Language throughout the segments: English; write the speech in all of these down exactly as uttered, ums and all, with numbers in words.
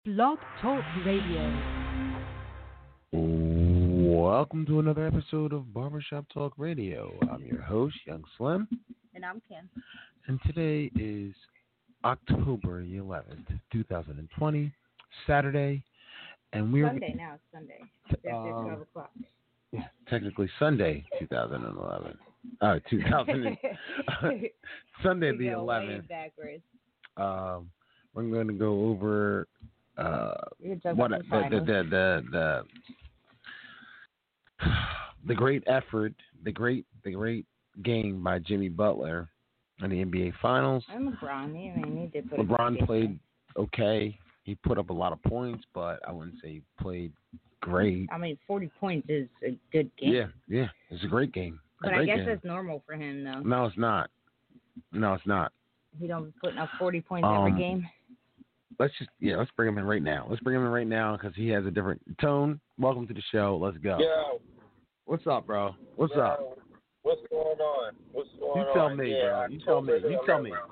Blog Talk Radio. Welcome to another episode of Barbershop Talk Radio. I'm your host, Young Slim. And I'm Kim. And today is October the eleventh, twenty twenty, Saturday. And we're Sunday now, it's Sunday. It's after um, twelve o'clock. Yeah, technically Sunday, twenty eleven. Uh, two thousand. Sunday the eleventh. Backwards. Um, we're going to go over uh, what the the, the the the the great effort, the great the great game by Jimmy Butler in the N B A Finals. And LeBron, I mean, he did put LeBron played okay. He put up a lot of points, but I wouldn't say he played great. I mean, forty points is a good game. Yeah, yeah, it's a great game. A but I guess game. that's normal for him, though. No, it's not. No, it's not. He don't put up forty points um, every game. Let's just yeah, let's bring him in right now. Let's bring him in right now because he has a different tone. Welcome to the show. Let's go. Yo. What's up, bro? What's Yo. up? What's going on? What's going on? You tell me, yeah, bro. You tell me. You tell me.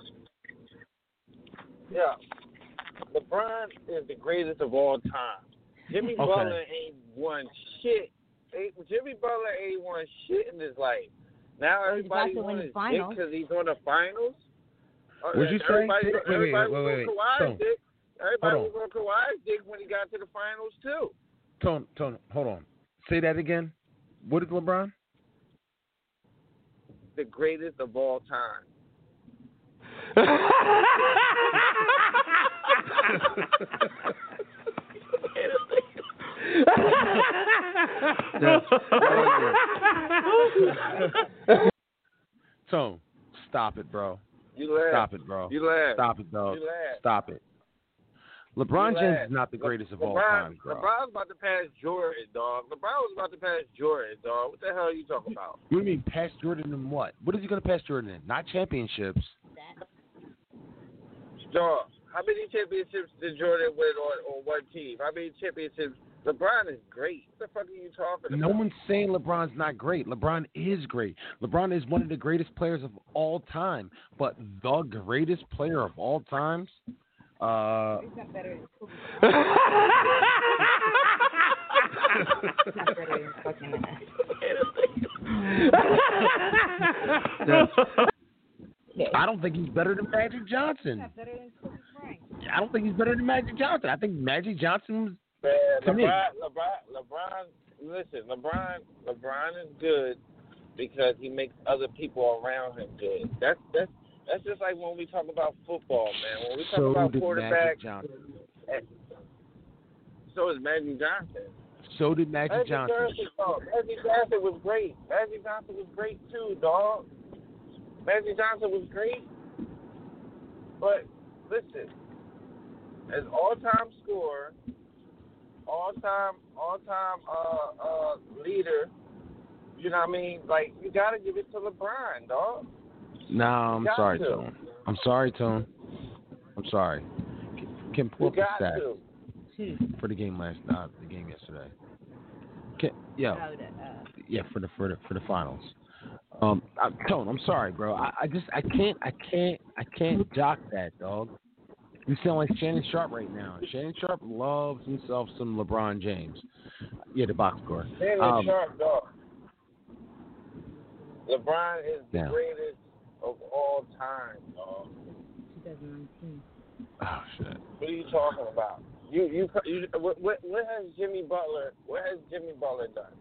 Yeah. LeBron is the greatest of all time. Jimmy Okay. Butler ain't won shit. Ain't, Jimmy Butler ain't won shit in his life. Now Well, he's about everybody to win wants the his dick finals. because he's on the finals. Uh, What'd you say? everybody, Wait, wait, everybody wait, was wait, on wait. Kawhi's Tone. dick. Everybody Hold was on Kawhi's dick when he got to the finals too. Tone, Tone, hold on. Say that again. What is LeBron? The greatest of all time. Tone, stop it, bro. You laugh. Stop it, bro. You laugh. Stop it, dog. You laugh. Stop it. LeBron You James laugh. is not the greatest of LeBron, all time, bro. LeBron's about to pass Jordan, dog. LeBron was about to pass Jordan, dog. What the hell are you talking about? What do you mean pass Jordan in what? What is he going to pass Jordan in? Not championships. Dog, how many championships did Jordan win on, on one team? How many championships? LeBron is great. What the fuck are you talking about? No one's saying LeBron's not great. LeBron is great. LeBron is one of the greatest players of all time. But the greatest player of all times? Uh, He's not better than Kobe. He's not better than fucking I don't think he's better than Magic Johnson. He's not better than Kobe Bryant. I don't think he's better than Magic Johnson. I think Magic Johnson was Man, to me. LeBron, LeBron, LeBron, listen, LeBron, LeBron is good because he makes other people around him good. That's that's that's just like when we talk about football, man. When we talk So about did quarterbacks, Magic Johnson. so is Magic Johnson. So did Magic, Magic Johnson. Johnson, dog. Magic Johnson was great. Magic Johnson was great too, dog. Magic Johnson was great. But listen, as all-time scorer, all-time, all-time uh, uh, leader, you know what I mean? Like, you got to give it to LeBron, dog. No, I'm got sorry, to. Tone. I'm sorry, Tone. I'm sorry. Can pull You up the got stats to. for the game last, uh, the game yesterday. Can, yeah, Oh, the, uh, yeah, for the for the for the finals. Um, I, Tone, I'm sorry, bro. I, I just I can't I can't I can't jock that, dog. You sound like Shannon Sharp right now. Shannon Sharp loves himself some LeBron James. Yeah, the box score. Shannon Um, Sharp, dog. LeBron is the Yeah. greatest of all time, dog. twenty nineteen. Oh shit. What are you talking about? You, you, you what, what, what has Jimmy Butler? What has Jimmy Butler done?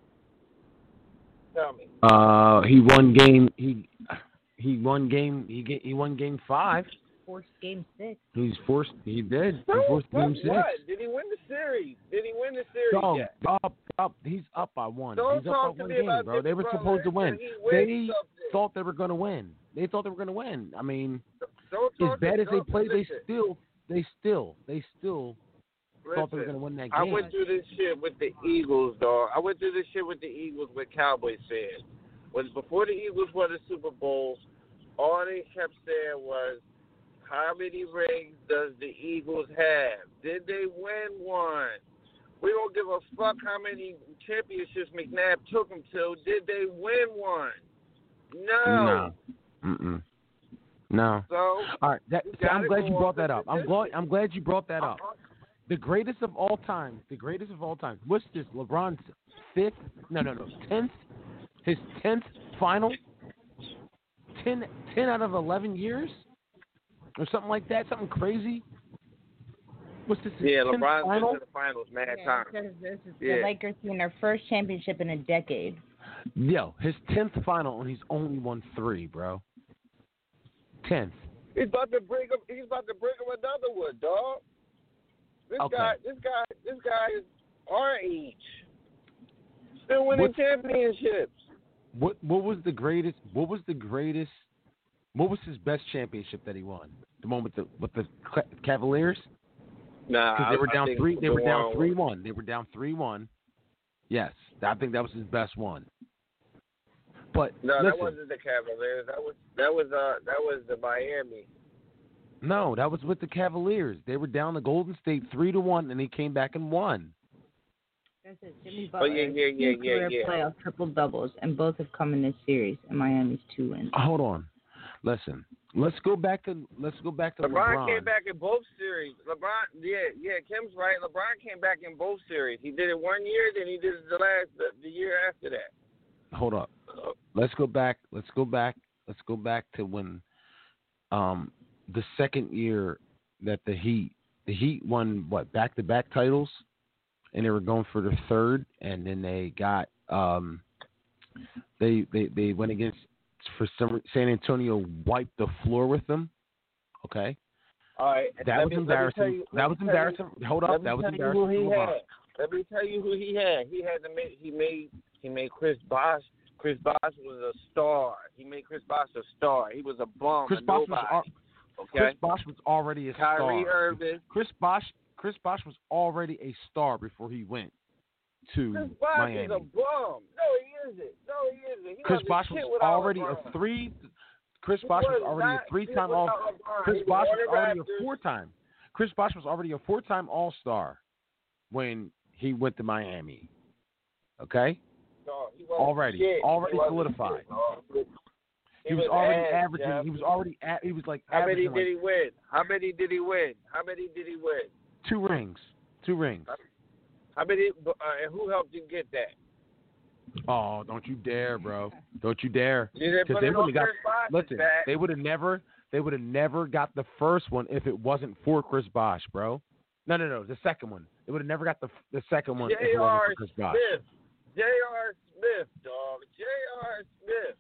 Tell me. Uh, he won game. He he won game. He ga- he won game five. Forced game six. He's forced. He did. He No, forced what, game six. what? Did he win the series? Did he win the series Dog, yet? up, up. He's up by one. Don't He's up talk by to one me game, about bro. They Jimmy were Butler supposed to win. until he They wins something. thought they were going to win. They thought they were going to win. I mean, Don't as talk bad to, as they don't- played, they listen, still, they still, they still thought they were going listen, to win that I game. went through this shit with the Eagles, dog. I went through this shit with the Eagles with Cowboys fans. Was before the Eagles won the Super Bowl, all they kept saying was, how many rings does the Eagles have? Did they win one? We don't give a fuck how many championships McNabb took them to. Did they win one? No. No. Mm-mm. No. So, All right. That, you so I'm gotta glad go you off brought the that up. I'm glad. statistics. I'm glad you brought that up. the greatest of all time. The greatest of all time. What's this? LeBron's fifth? No, no, no. Tenth. His tenth final. Ten, ten out of eleven years, or something like that. Something crazy. What's this? his Yeah, tenth LeBron's final? been to the finals mad Yeah, times. because this is Yeah. the Lakers doing their first championship in a decade. Yo, his tenth final, and he's only won three, bro. Tenth. He's about to bring him. He's about to bring him another one, dog. This Okay. guy, this guy, this guy is our age, still winning What's- championships. What what was the greatest? What was the greatest? What was his best championship that he won? The one with the with the Ca- Cavaliers, Nah, because they were I down think three. They the were down one- three one. They were down three one. Yes, I think that was his best one. But No, listen, that wasn't the Cavaliers. That was that was uh that was the Miami. no, that was with the Cavaliers. They were down to Golden State three to one, and he came back and won. That's it. Jimmy Oh, Butler. yeah, yeah, yeah, two yeah, career yeah. playoff triple doubles, and both have come in this series. And Miami's two wins. Hold on, listen. Let's go back to let's go back to LeBron, LeBron. came back in both series. LeBron, yeah, yeah, Kim's right. LeBron came back in both series. He did it one year, then he did it the last the, the year after that. Hold up. Let's go back. Let's go back. Let's go back to when um, the second year that the Heat, the Heat won what back to back titles, and they were going for the third, and then they got um, they they they went against for some San Antonio wiped the floor with them. Okay, All right, that let was me- let me embarrassing. tell you- that let was me tell you- embarrassing. Hold Let up, me that was tell you embarrassing. who he for LeBron. had. Let me tell you who he had. He had to make. He made. He made Chris Bosh. Chris Bosh was a star. He made Chris Bosh a star. He was a bum. Chris a Bosh was nobody. al- okay. Chris Bosh was already a Kyrie star. Irving. Chris Bosh Chris Bosh was already a star before he went to Chris Bosh Miami. is a bum. No, he isn't. No, he isn't. He Chris wasn't Bosh shit was without already LeBron. a three. Chris He Bosh was was already not a three-time shit all. without LeBron. Chris He Bosh won was the already a Raptors. four-time. Chris Bosh was already a four-time All-Star when he went to Miami. Okay, No, he wasn't already, shit. already He wasn't solidified. shit, dog. He, was, already ass, averaging. Jeff. He was already. At, he was like How many averaging did like he win? How many did he win? How many did he win? two rings. Two rings. How many? Uh, and who helped him get that? Oh, don't you dare, bro! Don't you dare! You didn't Because put they it on would've got- Chris Bosh's Listen, back. they would have never, they would have never got the first one if it wasn't for Chris Bosh, bro. No, no, no, the second one. They would have never got the the second one if it J wasn't R. for Chris Bosh. Smith. J R. Smith, dog. J R. Smith.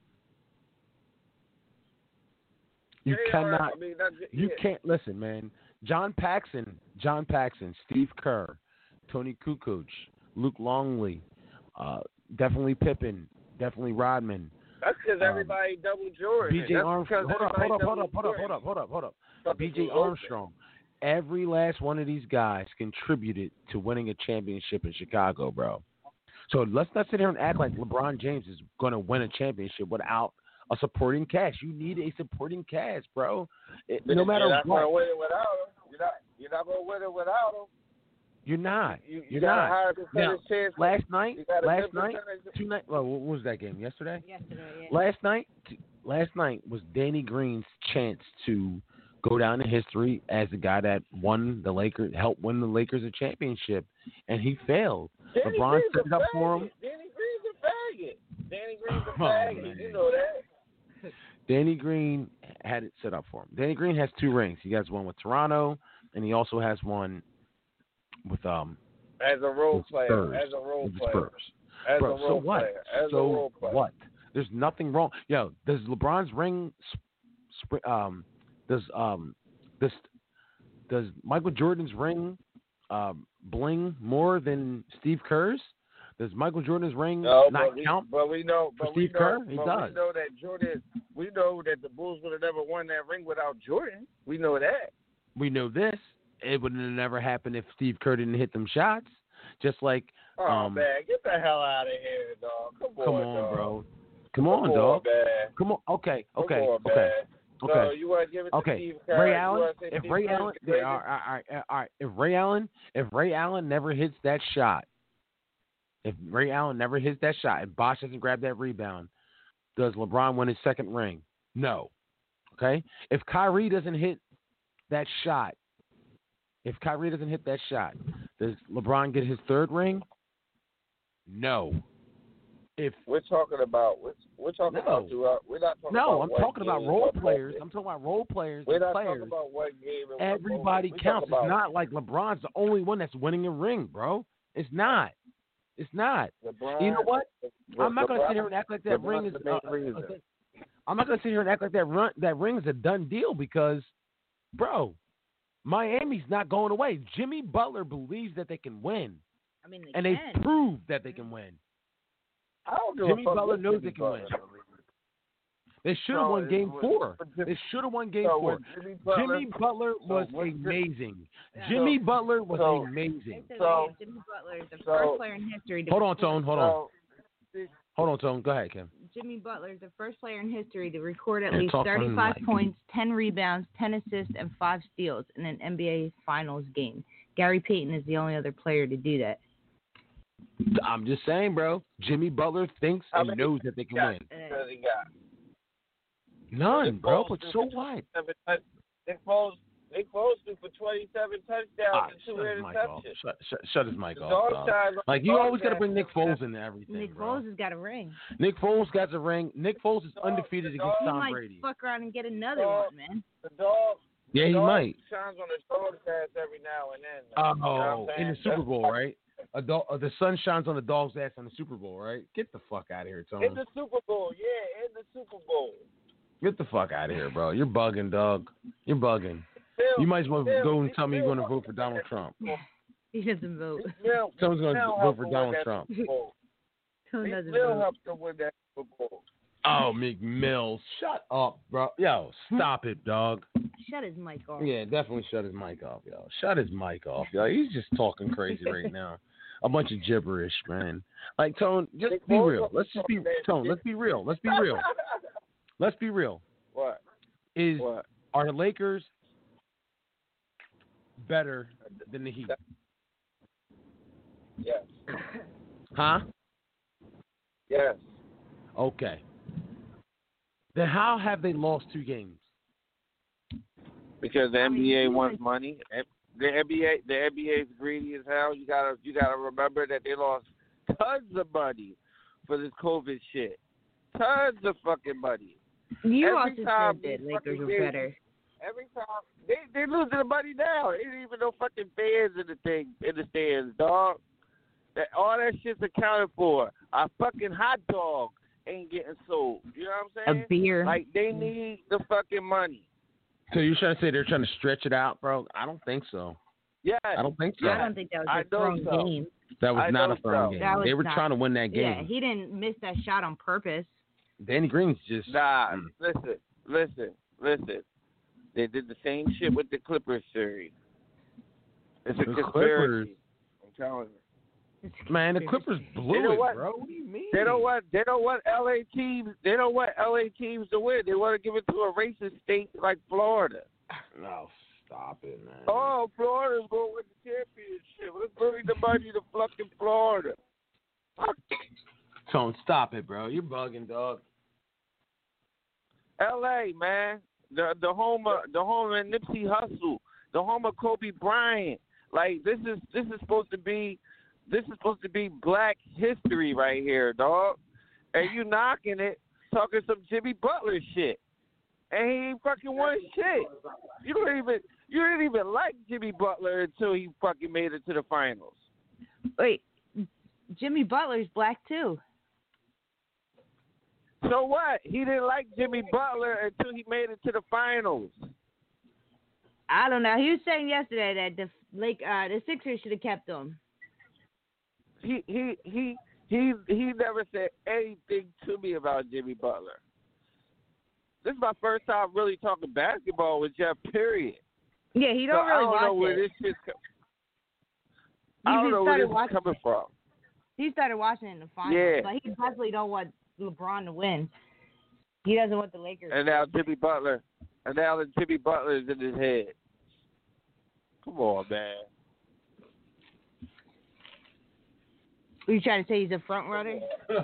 You J R cannot, I mean, not, J- you yeah. can't listen, man. John Paxson, John Paxson, Steve Kerr, Tony Kukoc, Luke Longley, uh, definitely Pippen, definitely Rodman. That's because um, everybody double Jordan. B J That's Armstrong. because Hold up, hold up, everybody hold up, double hold up, hold up, hold up, hold up. B J Jordan. Something Armstrong. Every last one of these guys contributed to winning a championship in Chicago, bro. So let's not sit here and act like LeBron James is going to win a championship without a supporting cast. You need a supporting cast, bro. It- You're no matter not what, gonna win it without him. You're not. You're not gonna win it without him. you're not. You, you You're got not. a higher Now, percentage chance. last night, you got a last good night, percentage- two night. Well, what was that game? Yesterday. Yesterday, yeah. Last night, last night was Danny Green's chance to go down in history as the guy that won the Lakers, helped win the Lakers a championship, and he failed. Danny LeBron Green's set it a up for faggot. him. Danny Green's a faggot. Danny Green's a Oh, faggot. man. You know that. Danny Green had it set up for him. Danny Green has two rings. He has one with Toronto, and he also has one with um As a role with player. Spurs. As a role with the player. Spurs. As Bro, a so role what? player. As a So role player. what? There's nothing wrong. Yo, does LeBron's ring, sp- sp- um, does um, does does Michael Jordan's ring, um, bling more than Steve Kerr's? Does Michael Jordan's ring No, not but we, count? but we know, for but we Steve know, Kerr? He but does. we know that Jordan. We know that the Bulls would have never won that ring without Jordan. We know that. We know this. It would have never happened if Steve Kerr didn't hit them shots. Just like, Oh um, man, get the hell out of here, dog. Come on, come on, dog. bro. Come on, Come dog. man. Come on. Okay, Come okay, on, okay, man. okay. No, you want to give it to Okay, Steve Kerr. Ray You Allen. wanna say If Steve Ray Kerr's Allen, the greatest? all right, all right, all right. If Ray Allen, if Ray Allen never hits that shot, if Ray Allen never hits that shot, and Bosh doesn't grab that rebound, does LeBron win his second ring? No. Okay. If Kyrie doesn't hit that shot, if Kyrie doesn't hit that shot, does LeBron win his second ring? No. Okay. If Kyrie doesn't hit that shot, does LeBron win his second ring? No. Okay. If Kyrie doesn't hit that shot, if Bosh doesn't grab that rebound, does LeBron win his second ring? No. Okay. If Kyrie doesn't hit that shot, If Kyrie doesn't hit that shot, does LeBron get his third ring? No. If we're talking about we're, we're talking no. about throughout. We're not talking no, about I'm one talking about game, role but players. both. I'm talking about role players. We're and not players. talking about one game. And Everybody one counts. about It's not like LeBron's the only one that's winning a ring, bro. It's not. It's not. LeBron, you know what? Le- I'm not going to LeBron, sit here and act like that LeBron's ring is. the main Uh, reason. uh, I'm not going to sit here and act like that run, that ring is a done deal because, bro, Miami's not going away. Jimmy Butler believes that they can win, I mean, they and can. they proved that they can win. I don't give Jimmy a fuck Butler what knows Jimmy they can Butler win. believes. They should have So, won Game it was- Four. Jimmy- They should have won Game so Four. was Jimmy Butler, Jimmy Butler was so what's- amazing. Yeah. Jimmy Butler was so- amazing. They said So- that Jimmy Butler is the so- first player in history to Hold on, Tone. Hold on. so, Hold on, Tone. Go ahead, Kim. Jimmy Butler is the first player in history to record at Yeah, least talk on the thirty-five mic. points, ten rebounds, ten assists, and five steals in an N B A Finals game. Gary Payton is the only other player to do that. I'm just saying, bro. Jimmy Butler thinks How and many knows that they can shots win. does he got? None, Nick bro. Foles But threw so for what? twenty-seven touch- Nick Foles, Nick Foles threw for twenty-seven touchdowns Ah, and two shut his mic off. interceptions. Shut, shut, shut his mic The off. dog dog. shine- Like you dog always got to shine- bring Nick Foles into everything, Nick bro. Foles has got a ring. Nick Foles got a ring. Nick Foles is Dog- undefeated the against dog- He Tom might Brady. fuck around and get another Dog- one, man. The dog. Yeah, he dog might. shines on the dog's ass every now and then. though. Oh, You know what I'm in the saying? Super That's Bowl, why- right? A dog, uh, the sun shines on the dog's ass in the Super Bowl, right? Get the fuck out of here, Tony. In the Super Bowl, yeah, in the Super Bowl. Get the fuck out of here, bro. You're bugging, dog. You're bugging. Still, You might as well still, go and he tell me you're still going to vote wants for to Donald win Trump. He doesn't vote. He still- Someone's he going to still vote helped for to win Donald that Trump. Super Bowl. Who He doesn't still vote? helped to win that Super Bowl. Oh, McMills. Shut up, bro. Yo, stop it, dog. Shut his mic off. Yeah, definitely shut his mic off, yo. Shut his mic off, yo. He's just talking crazy right now. A bunch of gibberish, man. Like, Tone, just Nick be Foles real. Let's just be, talking that Tone, shit. let's be real. Let's be real. Let's be real. What? Is What? Are the Lakers better than the Heat? Yes. Huh? Yes. Okay. Then how have they lost two games? Because the I N mean, B A he wants was- money. The N B A, the N B A is greedy as hell. You gotta, you gotta remember that they lost tons of money for this COVID shit. Tons of fucking money. You Every also time said that these Lakers fucking were games- better. Every time they they losing the money now. Ain't even no fucking fans in the thing in the stands, dog. That all that shit's accounted for. A fucking hot dog ain't getting sold. You know what A I'm saying? beer. Like they need the fucking money. So you're trying to say they're trying to stretch it out, bro? I don't think so. Yeah. I don't think so. I don't think that was I a know thrown so. game. That was I not know a firm so. game. That was They were not- trying to win that Yeah, game. he didn't miss that shot on purpose. Danny Green's just Nah, Mm. listen, listen, listen. They did the same shit with the Clippers series. It's a The conspiracy. Clippers. I'm telling you. Man, the Clippers blew You know it, what? bro. What do you mean? They don't want they don't want L A teams they don't want L A teams to win. They want to give it to a racist state like Florida. No, stop it, man. Oh, Florida's going to win the championship. Let's bring the money to fucking Florida. Fuck Tone, stop it, bro. You're bugging, dog. L A, man. The the home of the home of Nipsey Hussle, the home of Kobe Bryant. Like this is this is supposed to be this is supposed to be black history right here, dog. And you knocking it, talking some Jimmy Butler shit. And he ain't fucking won shit. You don't even you didn't even like Jimmy Butler until he fucking made it to the finals. Wait, Jimmy Butler's black too. So what? He didn't like Jimmy Butler until he made it to the finals. I don't know. He was saying yesterday that the Lake, uh, the Sixers should have kept him. He he he he he never said anything to me about Jimmy Butler. This is my first time really talking basketball with Jeff. Period. Yeah, he So don't I really don't watch know where it. this shit's co- He I don't just know where started this is watching coming it. from. He started watching it in the finals, Yeah. but he definitely don't want LeBron to win. He doesn't want the Lakers. And now Jimmy Butler, and now the Jimmy Butler is in his head. Come on, man. Are you trying to say he's a front runner?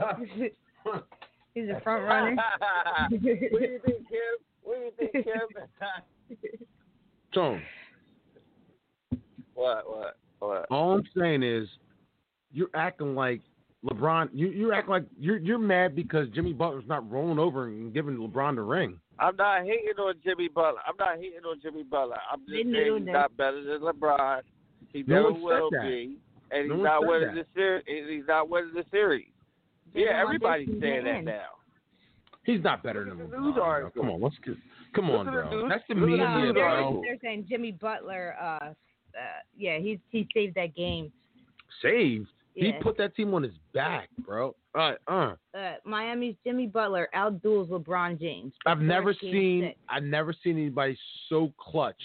He's a front runner. What do you think, Kim? What do you think, Kim? Tone, What? What? What? All I'm saying is, you're acting like LeBron. You, you're acting like you're you're mad because Jimmy Butler's not rolling over and giving LeBron the ring. I'm not hating on Jimmy Butler. I'm not hating on Jimmy Butler. I'm just They knew saying he's that. not better than LeBron. He No never one said will that. be, and No he's one not said winning that. the series. He's not winning the series. They Yeah, don't want everybody's this saying that in. now. He's not better Look than at the LeBron. news Bro. article. Come on, let's get, come Look on, at the bro. news- That's the look at the media, No, news they're, article. they're saying Jimmy Butler. Uh, uh, yeah, he he saved that game. Saved. He Yeah. put that team on his back, bro. All right, uh. Uh, Miami's Jimmy Butler outduels LeBron James. I've never Fourth game seen six. I've never seen anybody so clutch.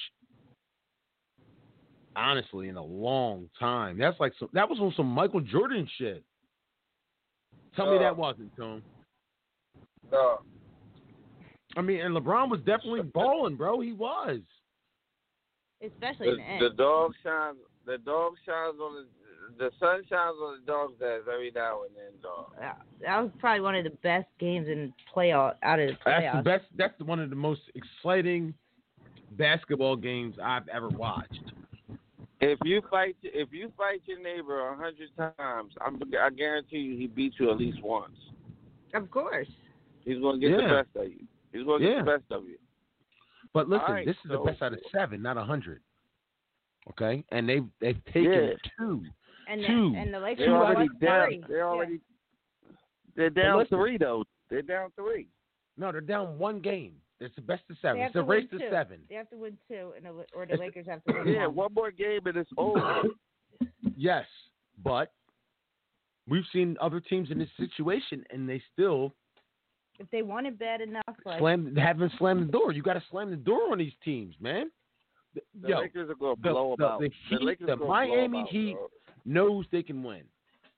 Honestly, in a long time. That's like some, that was on some Michael Jordan shit. Tell me Uh, that wasn't, Tom. No. I mean, and LeBron was definitely balling, bro. He was. especially in The, the end. the dog shines. The dog shines on the. The sun shines on the dog's ass every now and then, dog. That- that was probably one of the best games in playoff out of the That's playoffs. the best. That's one of the most exciting basketball games I've ever watched. If you fight, if you fight your neighbor a hundred times, I'm, I guarantee you he beats you at least once. Of course. He's going to get Yeah. the best of you. He's going to get Yeah. the best of you. But listen, All right, this is so- the best out of seven, not a hundred. Okay, and they've they've taken Yeah. two. And Two. the, and the Lakers They're won already down. three. They're Yeah. already. They're down listen. three though. They're down three. No, they're down one game. It's the best of They seven. have It's a to race win to two. seven. They have to win two, and the, or the It's- Lakers have to win Yeah, one. one more game and it's over. Yes, but we've seen other teams in this situation, and they still If they want it bad enough, like slam haven't slammed the door. You got to slam the door on these teams, man. The Yo, Lakers are going to the- blow the- them out. the The, Heat- Lakers the are gonna Miami blow 'em out, Heat- bro. knows they can win.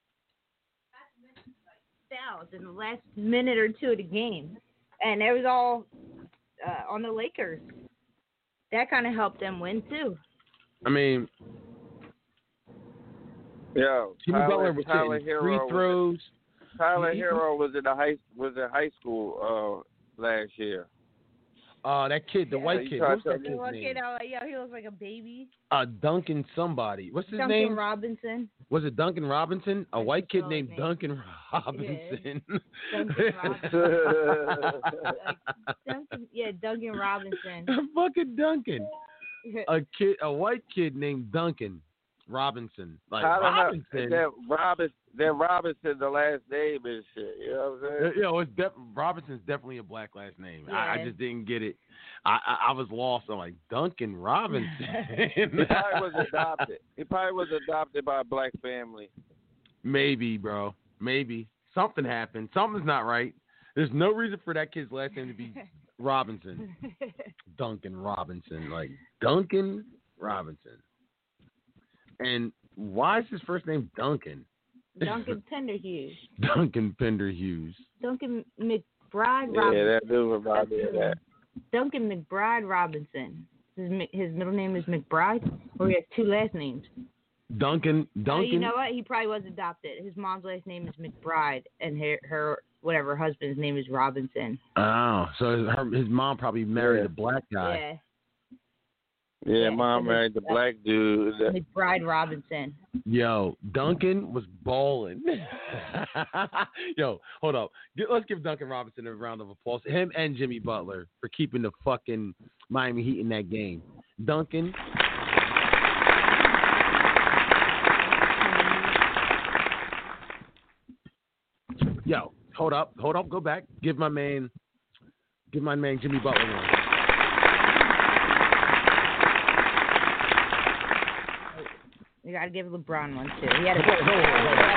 fouls in the last minute or two of the game, and it was all uh, on the Lakers. That kind of helped them win too. I mean, Yo, Jimmy Tyler, Butler was Tyler hitting Hero free was- throws. Tyler He- Hero was in the high was in high school uh, last year. Uh, that kid, the Yeah, white you kid, tried what's to- that The kid's one name? kid, I was like, yo, he looks like a baby. Uh, Duncan somebody. What's his Duncan name? Robinson. Was it Duncan Robinson? A That's white his kid dog's named name. Duncan Robinson. Duncan Robinson. Duncan, yeah, Duncan Robinson. Fucking Duncan. A kid, a white kid named Duncan Robinson. Like I don't know. Robinson. That Robinson, that Robinson, the last name and shit. You know what I'm saying? You know, it's def- Robinson's definitely a black last name. I, I Yeah. just didn't get it. I, I, I was lost. I'm like Duncan Robinson. He probably was adopted. He probably was adopted by a black family. Maybe, bro. Maybe something happened. Something's not right. There's no reason for that kid's last name to be Robinson. Duncan Robinson, like Duncan Robinson. And why is his first name Duncan? Duncan Penderhughes. Duncan Pender Hughes. Duncan McBride Yeah, Robinson. that dude reminded me of that. Duncan McBride Robinson. His, mi- his middle name is McBride, or he has two last names. Duncan Oh, Duncan. you know what? He probably was adopted. His mom's last name is McBride, and her, her whatever husband's name is Robinson. Oh, so his, her, his mom probably married Yeah. a black guy. Yeah, Yeah, Yeah, mom so married the that's- black dude. That- McBride Robinson. Yo, Duncan was balling. Yo, hold up. Get- Let's give Duncan Robinson a round of applause. Him and Jimmy Butler for keeping the fucking Miami Heat in that game. Duncan. Yo, hold up, hold up, go back. Give my man, give my man Jimmy Butler one. You gotta give LeBron one too. He had a Hold on, hold on, hold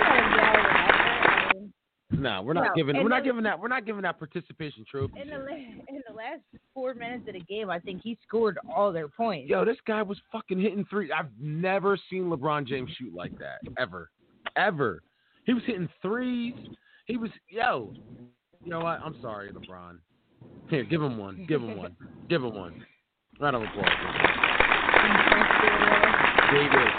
in No, we're not No, giving. and We're not the- gingiving that. We're not giving that participation trophy. the la- in the last four minutes of the game, I think he scored all their points. Yo, this guy was fucking hitting three. I've never seen LeBron James shoot like that ever, ever. He was hitting threes. He was yo. You know what? I'm sorry, LeBron. Here, give him one. Give him one. Give him one. Round of applause. There you go.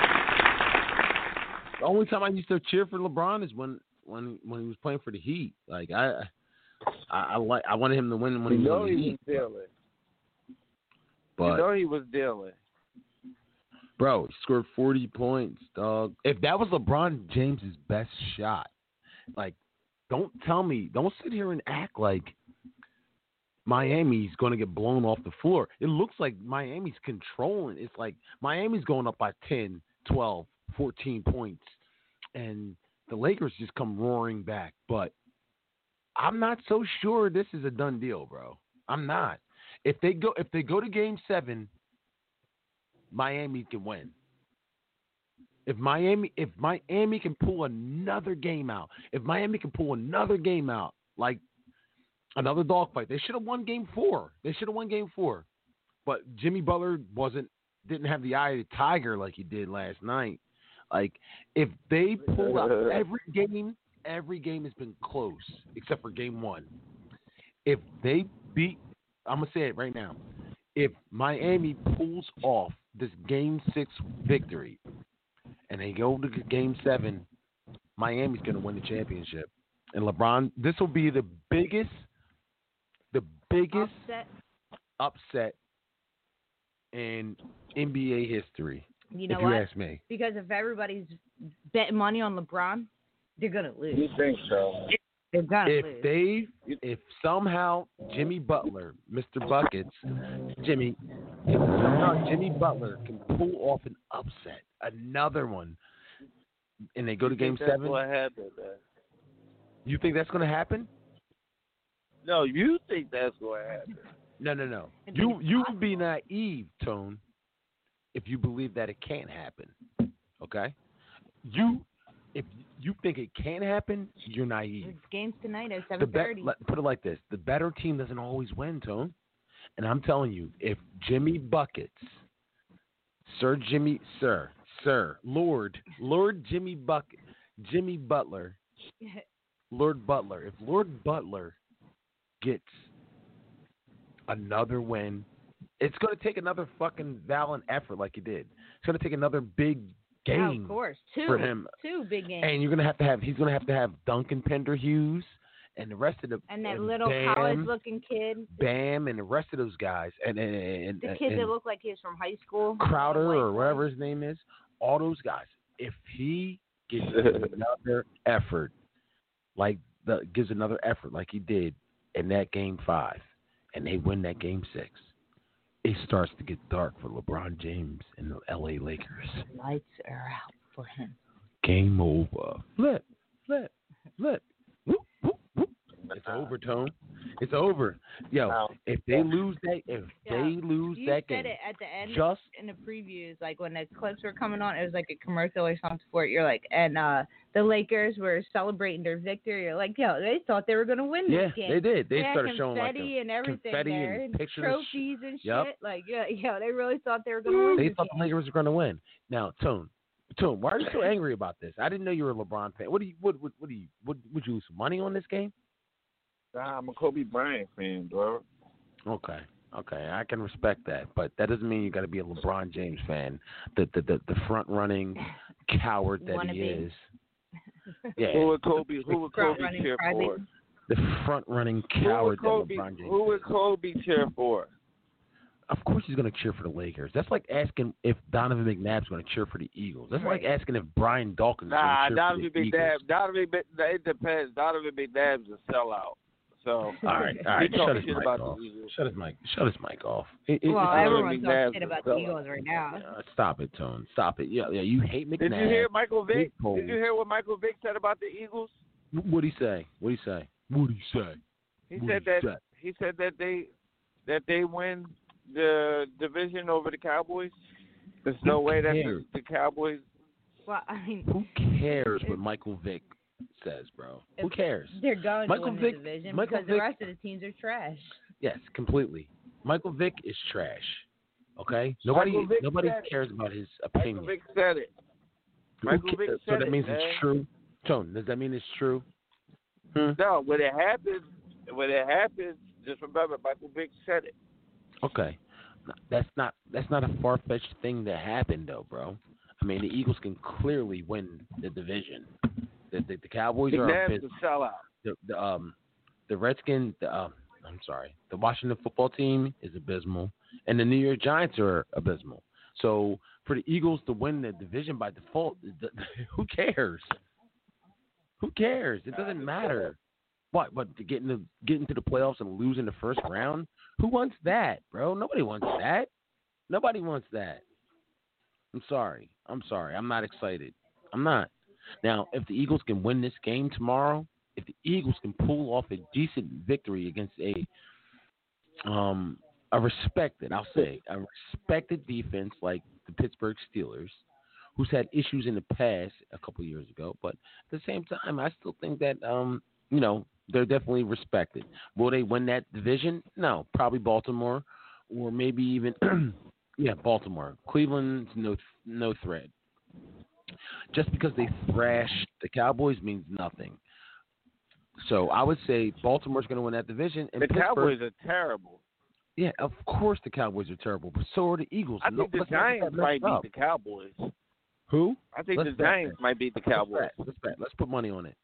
The only time I used to cheer for LeBron is when when when he was playing for the Heat. Like I, I, I like I wanted him to win when You he was know on he the was Heat. dealing. But You know he was dealing. Bro, he scored forty points, dog. If that was LeBron James's best shot, like, don't tell me, don't sit here and act like Miami's going to get blown off the floor. It looks like Miami's controlling. It's like Miami's going up by ten, twelve, fourteen points, and the Lakers just come roaring back. But I'm not so sure this is a done deal, bro. I'm not. If they go, if they go to Game Seven, Miami can win. If Miami, if Miami can pull another game out, if Miami can pull another game out, like another dogfight, they should have won Game Four. They should have won Game Four, but Jimmy Butler wasn't, didn't have the eye of the tiger like he did last night. Like, if they pull out every game, every game has been close except for Game One. If they beat, I'm gonna say it right now. If Miami pulls off this Game Six victory and they go to Game Seven, Miami's going to win the championship. And LeBron, this will be the biggest, the biggest Upset. upset in N B A history. You know if what? you ask me, because if everybody's betting money on LeBron, they're gonna lose. You think so? They're gonna if lose. they, if somehow Jimmy Butler, Mister Buckets, Jimmy, if somehow Jimmy Butler can pull off an upset, another one, and they go to You Game think that's Seven, what happened, man? you think that's going to happen? No, you think that's going to happen? No, no, no. It's You you would possible. be naive, Tone, if you believe that it can't happen. Okay? You, if you think it can happen, you're naive. It's games tonight at The seven be- thirty. let, put it like this: the better team doesn't always win, Tone. And I'm telling you, if Jimmy Buckets, Sir Jimmy, Sir, Sir, Lord, Lord Jimmy Buck, Jimmy Butler, Lord Butler, if Lord Butler gets another win, it's going to take another fucking valiant effort like he did. It's going to take another big Yeah, game of course, two, for him. two big games. And you're going to have to have, he's going to have to have Duncan Pender Hughes and the rest of the And that and little Bam, college-looking kid, Bam, and the rest of those guys, and and, and, the kid and that looked like he was from high school, Crowder White or boy. whatever his name is, all those guys. If he gives another effort, like the gives another effort like he did in that Game Five, and they win that Game Six, it starts to get dark for LeBron James and the L A Lakers. Lights are out for him. Game over. Flip, flip, flip. Whoop, whoop, whoop. It's over, Tone. It's over. Yo, Wow. if they lose that, if Yeah. they lose You that said game, it at the end just in the previews, like when the clips were coming on, it was like a commercial or something for it. You're like, and uh, the Lakers were celebrating their victory. You're like, yo, they thought they were gonna win yeah, this game. they did. They had started showing like confetti a, and everything confetti there, and and pictures. trophies and shit. Yep. Like, yeah, yeah, they really thought they were gonna win. They this thought the game. Lakers were going to win. Now, Tone, Tone, why are you so angry about this? I didn't know you were a LeBron fan. What do you? What? What? What do you? What, would you lose some money on this game? Nah, I'm a Kobe Bryant fan, bro. Okay, okay, I can respect that, but that doesn't mean you got to be a LeBron James fan. The the the, the front running coward that Wanna he be. is. Yeah, Who would Kobe? Who would Front Kobe running cheer crybaby. for? the front running Who coward would Kobe? that LeBron James. Who would Kobe cheer for? Of course, he's going to cheer for the Lakers. That's like asking if Donovan McNabb's going to cheer for the Eagles. That's Right. like asking if Brian Dawkins is Nah, going to cheer Donovan for the Eagles. McNabb. Donovan, Mc- it depends. Donovan McNabb's a sellout. So All right, all right. he talk Shut his shit mic about off. the Eagles. Shut his mic. Shut his mic off. It, it, Well, it's- Donovan everyone's McNabb talking shit about the is a Eagles right now. Uh, stop it, Tone. Stop it. Yeah, yeah. You hate McNabb. Did you hear Michael Vick? Big Cole. Did you hear what Michael Vick said about the Eagles? What'd he say? What'd he say? What'd he say? He What'd said he that say? he said that they that they win the division over the Cowboys. There's no Who way that cares? the, the Cowboys. Well, I mean, Who cares what Michael Vick says, bro? Who cares? they're going Michael to win Vick- the division Michael because the Vick- rest of the teams are trash. Yes, completely. Michael Vick is trash. Okay? Nobody Michael Vick nobody said it. cares about his Michael opinion. Vick said it. Who Michael ca- Vick so said that it, means man. it's true? Tone, does that mean it's true? Hmm? No, when it happens, when it happens, just remember Michael Vick said it. Okay. That's not that's not a far fetched thing that happened though, bro. I mean the Eagles can clearly win the division. The the, the Cowboys are McNabb's abysmal. a sellout. The, the um the Redskins the um I'm sorry. The Washington football team is abysmal and the New York Giants are abysmal. So for the Eagles to win the division by default, who cares? Who cares? It doesn't matter. What? But to get into get into the playoffs and lose in the first round? Who wants that, bro? Nobody wants that. Nobody wants that. I'm sorry. I'm sorry. I'm not excited. I'm not. Now, if the Eagles can win this game tomorrow, if the Eagles can pull off a decent victory against a um a respected, I'll say, a respected defense like the Pittsburgh Steelers, who's had issues in the past a couple years ago, but at the same time, I still think that um you know they're definitely respected. Will they win that division? No, probably Baltimore, or maybe even yeah, Baltimore. Cleveland's no no threat. Just because they thrashed the Cowboys means nothing. So I would say Baltimore's going to win that division. And the Pittsburgh, Cowboys are terrible. Yeah, of course the Cowboys are terrible, but so are the Eagles. I No, think the let's not get Giants that might messed beat up. the Cowboys. Who? I think Let's the bet Giants that. might beat the Let's Cowboys. bet. Let's bet. Let's put money on it.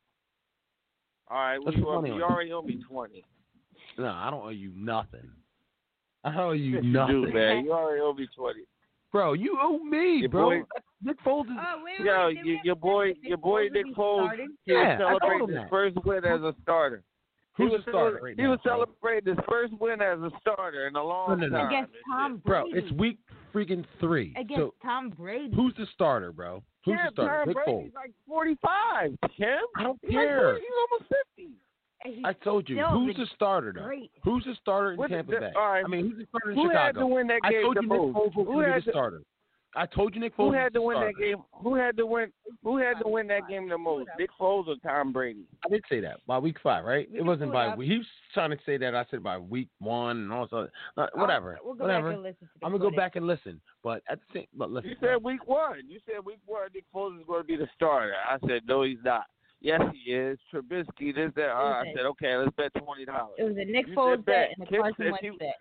All right, well, Let's you, put money you on it. already owe me twenty. No, I don't owe you nothing. I owe you Yes, nothing. you do, man. You already owe me twenty. Bro, you owe me, Your bro. boy- Nick Foles is. Oh, wait, Yo, wait, did we you, have your to boy, say that your boy would Nick be Foles, started? he Yeah, was I told celebrating him his that. first win as a starter. Who's he was the starter cele- right He now, was bro? celebrating his first win as a starter in a long No, no, no. time. Against and Tom shit. Bro, Brady. it's week freaking three. Against So Tom Brady. who's the starter, bro? Who's yeah, the starter? Tom Nick Brady's Foles. like forty-five, Kim. I don't He's care. Like, he's almost fifty. And he's I told you. still Who's the the starter, though? great. Who's the starter in What the- Tampa the- Bay? all right. I mean, who's the starter in Who had Chicago? to win that I game told the you Nick most? Foles was Who going to had be the to- starter. I told you Nick Foles Who was had the to win starter. that game? Who had to win? Who had to win that game the most? Nick Foles or Tom Brady? I did say that by week five, right? We It can wasn't pull it by. up. He was trying to say that I said by week one and all that. Uh, whatever. I'll, we'll go whatever. back and listen to the I'm gonna go footage. back and listen. But at the same, but listen. You said week one. You said week one. Nick Foles is going to be the starter. I said no, he's not. Yes, he is. Trubisky, this, that. Uh, I said okay, let's bet twenty dollars. It was a Nick You Foles said bet bet. and a Kim Carson said Wentz you- bet.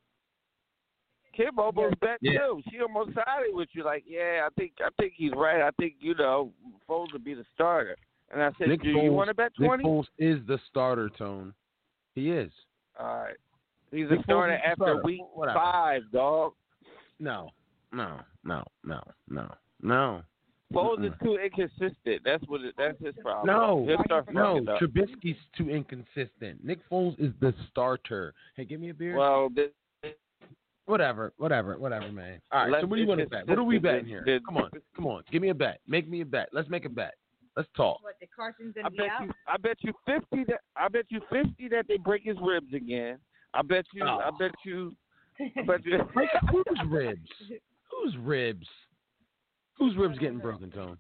Kim almost bet Yeah. too. She almost sided with you, like, yeah, I think I think he's right. I think you know Foles will be the starter. And I said, Nick do Foles, you want to bet Nick twenty? Foles is the starter, Tone. He is. All right. He's Nick a Foles starter is the after starter. week Whatever. five, dog. No, no, no, no, no, no. Foles Mm-mm. is too inconsistent. That's what. It, that's his problem. No, He'll start no. fucking up. Trubisky's too inconsistent. Nick Foles is the starter. Hey, give me a beer. Well, this, Whatever, whatever, whatever, man. All right, Less so what do you want to bet? What are we betting here? inconsistent Come on, come on. Give me a bet. Make me a bet. Let's make a bet. Let's talk. What, the Carson's I going to be bet out? you. I bet you fifty that. I bet you fifty that they break his ribs again. I bet you. Oh. I bet you. I bet you. Break up whose ribs? Whose ribs? Whose ribs getting broken, Tone?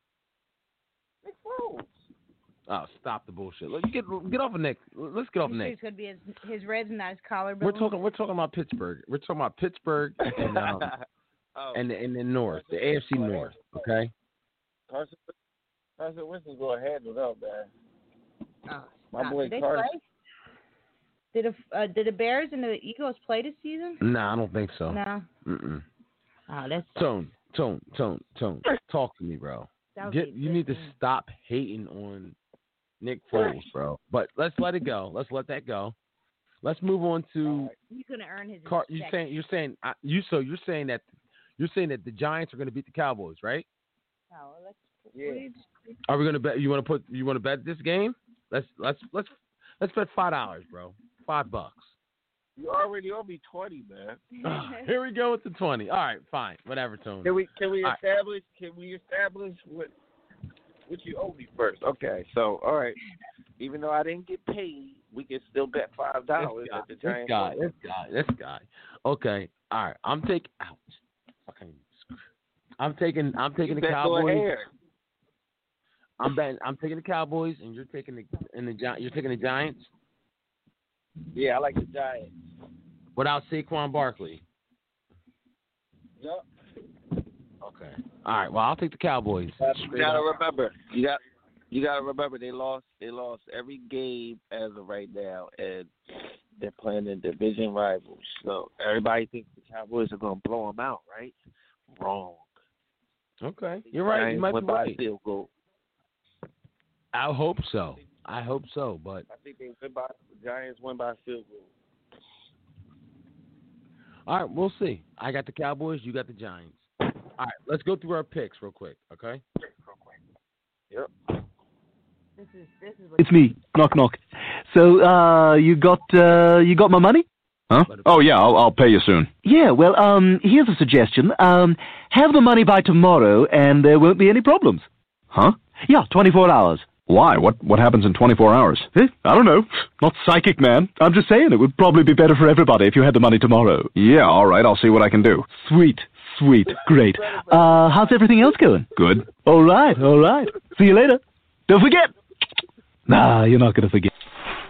Nick Foles. Oh, stop the bullshit. Look, you get get off of Nick. Let's get off You of sure Nick. it's going to be his, his ribs and not his collarbone? We're talking. We're talking about Pittsburgh. We're talking about Pittsburgh and um, oh, and and the North, the A F C North. Okay. Carson. Carson Winston's gonna handle that, man. Oh, My stop. boy Did they Carson. play? Did, a, uh, did the Bears and the Eagles play this season? Nah, I don't think so. No. Mm-mm. Oh, that's Tone, Tone, Tone, Tone. Talk to me, bro. that would Get, be you good need to thing. stop hating on Nick Foles, bro. But let's let it go. Let's let that go. Let's move on to He's going to earn his Car- you respect. saying you're saying uh, you so you're saying that you're saying that the Giants are going to beat the Cowboys, right? Oh, well, let's, Yeah. let's- Are we going to bet? You want to put? You want to bet this game? Let's let's let's let's bet five dollars, bro. Five bucks. You already owe me twenty, man. Ah, here we go with the twenty. All right, fine, whatever, Tony. Can we can we All right. establish can we establish what what you owe me first? Okay, so all right. Even though I didn't get paid, we can still bet five dollars This guy, at the this Giants. guy, this guy, this guy. Okay, all right. I'm taking. Ouch. Fucking. I'm taking. I'm taking the Bet go Cowboys. ahead. I'm betting. I'm taking the Cowboys, and you're taking the and the Gi- you're taking the Giants Yeah, I like the Giants. without Saquon Barkley. Yep. Okay. All right. Well, I'll take the Cowboys. You Straight gotta up. remember. You got. You gotta remember they lost. They lost every game as of right now, and they're playing the division rivals. So everybody thinks the Cowboys are gonna blow them out, right? Wrong. Okay. You're right. You Giants might be win by a right. field goal. I hope so. I hope so. But I think they win by the Giants win by a field goal. All right, we'll see. I got the Cowboys. You got the Giants. All right, let's go through our picks real quick, okay? Yep. This is this is what It's me. Knock knock. So, uh, you got uh, you got my money? Huh? Oh, yeah, I'll, I'll pay you soon. Yeah. Well, um, here's a suggestion. Um, have the money by tomorrow, and there won't be any problems. Huh? Yeah, twenty-four hours. Why? What What happens in twenty-four hours? Eh? I don't know. Not psychic, man. I'm just saying it would probably be better for everybody if you had the money tomorrow. Yeah, all right, I'll see what I can do. Sweet. Sweet. Great. Uh, how's everything else going? Good. All right. All right. See you later. Don't forget. Nah, you're not going to forget.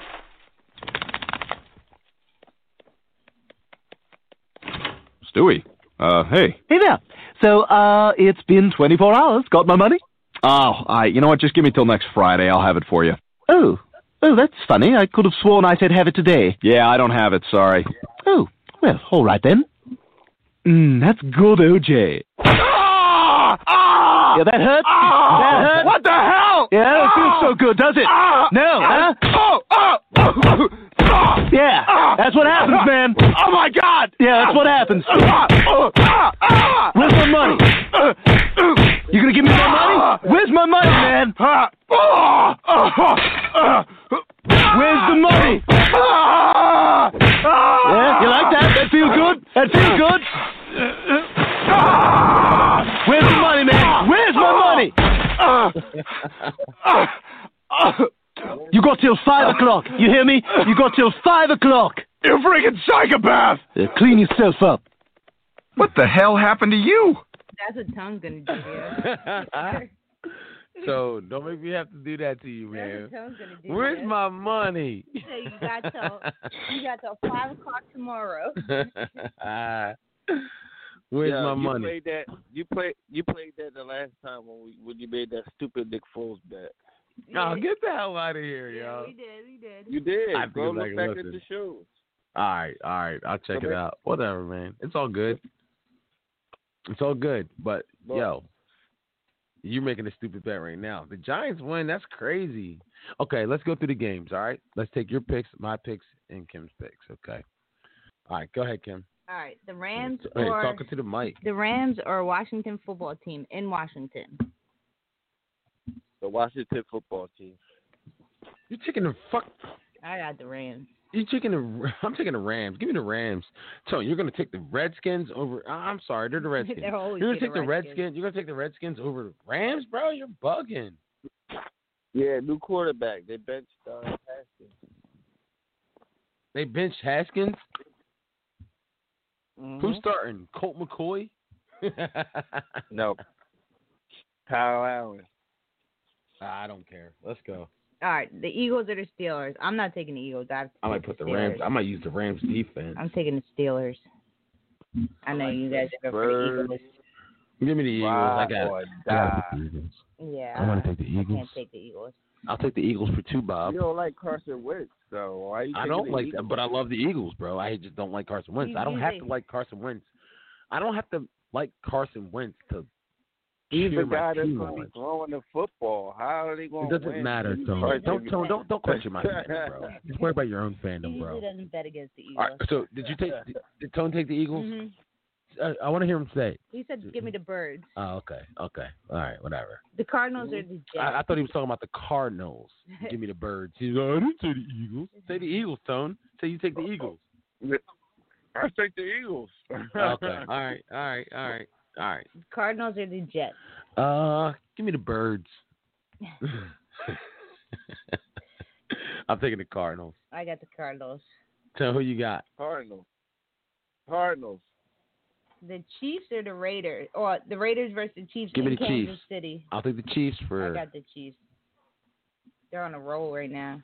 Stewie. Uh, hey. Hey there. So, uh, it's been twenty-four hours. Got my money? Oh, I. You know what? Just give me till next Friday. I'll have it for you. Oh. Oh, that's funny. I could have sworn I said have it today. Yeah, I don't have it. Sorry. Oh. Well, all right then. Mmm, that's good, O J. Ah! Ah! Yeah, that hurt? Ah! That hurt? What the hell? Yeah, it ah! feels so good, does it? Ah! No, huh? Oh! Oh! Ah! Yeah, Ah! that's what happens, man. Oh my God! Yeah, that's what happens. Ah! Oh! Ah! Ah! Where's my money? You gonna give me my money? Where's my money, man? Ah! Oh! Ah! Where's the money? Ah! Yeah, you like that? That feel good? That feel good? Where's the money, man? Where's my money? You got till five o'clock. You hear me? You got till five o'clock. You freaking psychopath! Uh, clean yourself up. What the hell happened to you? that's what Tone's gonna do here. So don't make me have to do that to you, That's man. what Tone's gonna do. Where's here. my money? So you got till you got till five o'clock tomorrow. Where's Yeah, my you money? Played that, you played you played that the last time when we when you made that stupid Nick Foles bet. Oh, get the hell out of here, Yeah, yo. we did, we did. You did. I have to Go go back look and back at listen. the shows. All right, all right. I'll check So it they- out. Whatever, man. It's all good. It's all good. But, Well- yo, you're making a stupid bet right now. The Giants win. That's crazy. Okay, let's go through the games, all right? Let's take your picks, my picks, and Kim's picks, okay? All right, go ahead, Kim. All right, the Rams Hey, or talking to the mic. the Rams or Washington football team in Washington. The Washington football team. You're taking the fuck. I got the Rams. You're taking the. I'm taking the Rams. Give me the Rams. So you're gonna take the Redskins over. I'm sorry, they're the Redskins. They're always You're gonna be take the Redskins. Redskins. You're gonna take the Redskins over the Rams, bro. You're bugging. Yeah, new quarterback. They benched uh, Haskins. They benched Haskins. Mhm. Who's starting? Colt McCoy. No. Kyle Allen. I don't care. Let's go. All right, the Eagles or the Steelers. I'm not taking the Eagles. I, I might put the Rams. I might use the Rams defense. I'm taking the Steelers. I know you guys are going for the Eagles. Give me the Eagles. I Ride got, or I got die. the Eagles. Yeah. I want to take the I Eagles. can't take the Eagles. I'll take the Eagles for two, Bob. You don't like Carson Wentz, so why are you I taking don't the like Eagles? that, but I love the Eagles, bro. I just don't like Carson Wentz. You- I don't you have think- to like Carson Wentz. I don't have to like Carson Wentz to He's cheer the my guy that's team going to on. be throwing the football. How are they going It to doesn't win? matter, He's Tone. probably Don't, taking- Tone, don't, don't question my fandom, bro. Just worry about your own He fandom, bro. usually doesn't bet against the All Eagles. right, so did you take? Did, did Tone take the Eagles? hmm Uh, I want to hear him say. it. He said, "Give me the birds." Oh, okay, okay, all right, whatever. The Cardinals or the Jets. I, I thought he was talking about the Cardinals. Give me the birds. He's like, I didn't say the Eagles. Say the Eagles, Tone. Say you take the Eagles. I take the Eagles. Okay, all right, all right, all right, all right. Cardinals or the Jets. Uh, give me the birds. I'm taking the Cardinals. I got the Cardinals. So who you got? Cardinals. Cardinals. The Chiefs or the Raiders? Or the Raiders versus the Chiefs Give me in the Kansas Chiefs. City. I'll take the Chiefs I for. got the Chiefs. They're on a roll right now.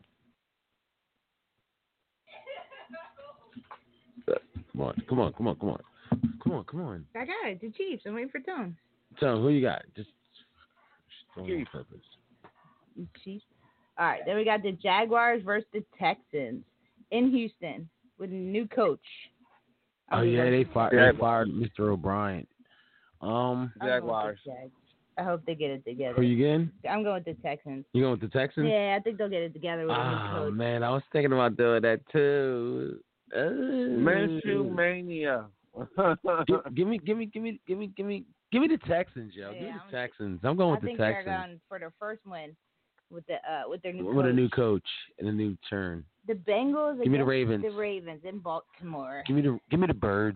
Come on, come on, come on, come on, come on, come on. I got it. The Chiefs. I'm waiting for Tone. So who you got? Just. just on Chiefs. purpose. The Chiefs. All right. Then we got the Jaguars versus the Texans in Houston with a new coach. Oh I'll be yeah, they going- fired. They fired Mister O'Brien. Um, I'm going with the Jaguars. Jags. I hope they get it together. who you getting? I'm going with the Texans. You going with the Texans? Yeah, I think they'll get it together with a new Oh coach. man, I was thinking about doing that too. Uh, Minshew Mania. give, give me, give me, give me, give me, give me, give me the Texans, yo. Yeah, give me I'm- the Texans. I'm going I with the think they're Texans going for their first win with the uh with their new with coach. a new coach and a new turn. The Bengals Give me the against Ravens. The Ravens in Baltimore. Give me the, give me the Birds.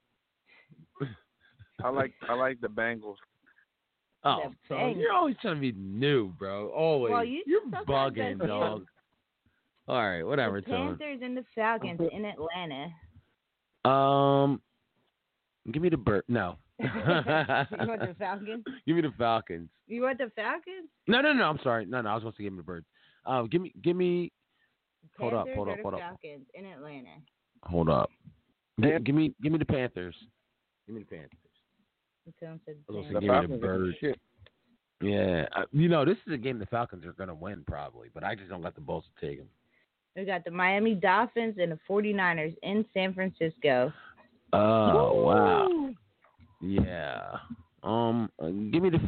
I like I like the Bengals. Oh, The so Bengals. you're always trying to be new, bro. Always. Well, you- you're sometimes bugging, that's you. dog. All right, whatever, The Tone. Panthers and the Falcons in Atlanta. Um, give me the bird. No. You want the Falcons? Give me the Falcons. You want the Falcons? No, no, no. I'm sorry. No, no. I was supposed to give me the birds. Um, give me, give me. The Hold up, Panthers hold or up, the hold up. Falcons in Atlanta. Hold up. Gi- give me, give me the Panthers. Give me the Panthers. Until said I was the gonna The say, give me the Falcons are birds. shit. Yeah, uh, you know this is a game the Falcons are gonna win probably, but I just don't let the Bulls take them. We got the Miami Dolphins and the 49ers in San Francisco. Oh wow. Yeah. Um, uh, give me the.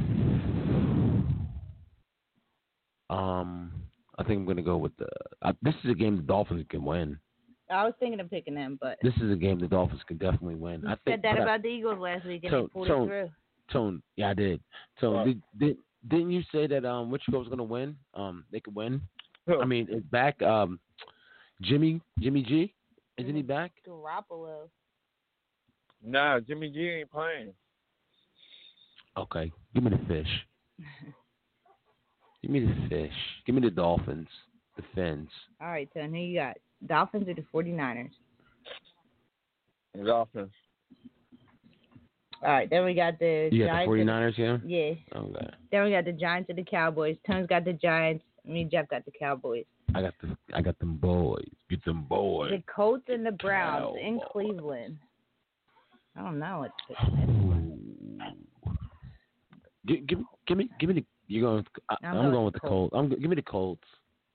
Um, I think I'm gonna go with the. Uh, this is a game the Dolphins can win. I was thinking of picking them, but This is a game the Dolphins can definitely win. you I think said that but I- about the Eagles last week and So- they pulled so- it through. Tone. Yeah, I did. Tone, Right. did, did didn't you say that um Wichita was gonna win? Um, they could win. I mean, it's back. Um, Jimmy Jimmy G, isn't he Mhm. back? Garoppolo. Nah, Jimmy G ain't playing. Okay, give me the fish. Give me the fish. Give me the Dolphins. The Fins. All right, so who you got? Dolphins or the 49ers? Dolphins. All right, then we got the You got the Giants. 49ers here? And the, yeah. Okay. Then we got the Giants and the Cowboys. Tone's got the Giants. Me and Jeff got the Cowboys. I got the I got them boys. Get them boys. The Colts and the Browns in Cowboys. Cleveland. I don't know what to pick. Give, give, give me give me the you're going I, I'm I'm, going going with with the the Colts. I'm give me the Colts.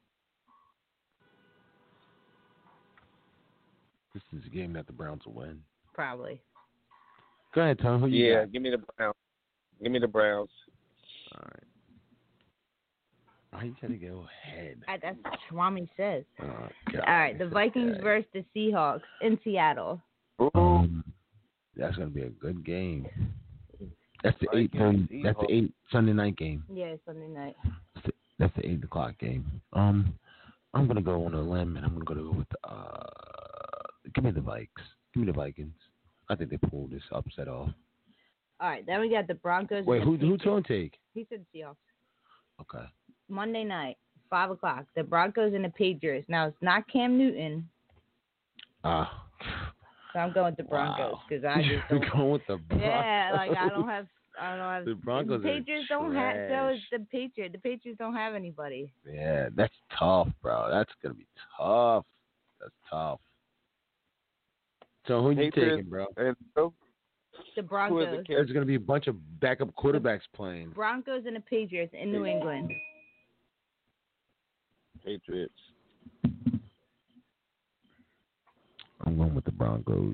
This is a game that the Browns will win. Probably. Go ahead, Tom. Who you Yeah, got? give me the Browns. Give me the Browns. All right. Why you trying to go ahead? I, that's what Swami says. Oh, God, All right, the this Vikings guy. versus the Seahawks in Seattle. Um, that's gonna be a good game. That's the eight. Vikings, thirty- That's the Seahawks. eight Sunday night game. Yeah, Sunday night. That's the, that's the eight o'clock game. Um, I'm gonna go on a limb and I'm gonna go with uh, give me the Vikes. Give me the Vikings. I think they pulled this upset off. All right, then we got the Broncos. Wait, and who the who Patriots. trying to take? He said Seahawks. Okay. Monday night, five o'clock. The Broncos and the Patriots. Now it's not Cam Newton, Ah. so I'm going with the Broncos Wow. because I just You're don't. going with the Broncos. Yeah, like I don't have. I don't have. The Broncos The are Patriots don't have. So trash. is the Patriots. The Patriots don't have anybody. Yeah, that's tough, bro. That's gonna be tough. That's tough. So who you Patriots. taking, bro? And so, The who is Broncos. the kid? There's gonna be a bunch of backup quarterbacks playing. Broncos and the Patriots in New England. Patriots. I'm going with the Broncos.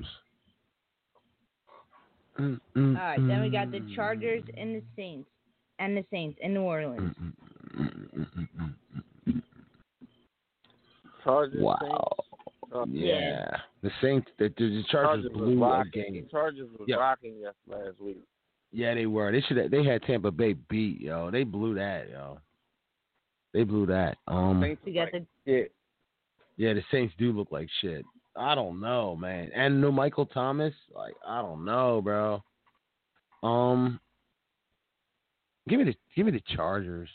Mm, All mm, right, then we got the mm. Chargers and the Saints, and the Saints in New Orleans. Mm, mm, mm, mm, mm, mm. Chargers. Wow. Saints. Uh, Yeah. The Saints, the, the Chargers Chargers was blew a rocking. game. Chargers was Yeah. rocking yes last week. Yeah, they were. They should. They had Tampa Bay beat, yo. They blew that, yo. They blew that. Um. Saints We was got like, the shit. Yeah, the Saints do look like shit. I don't know, man. And no Michael Thomas. Like, I don't know, bro. Um. Give me the give me the Chargers.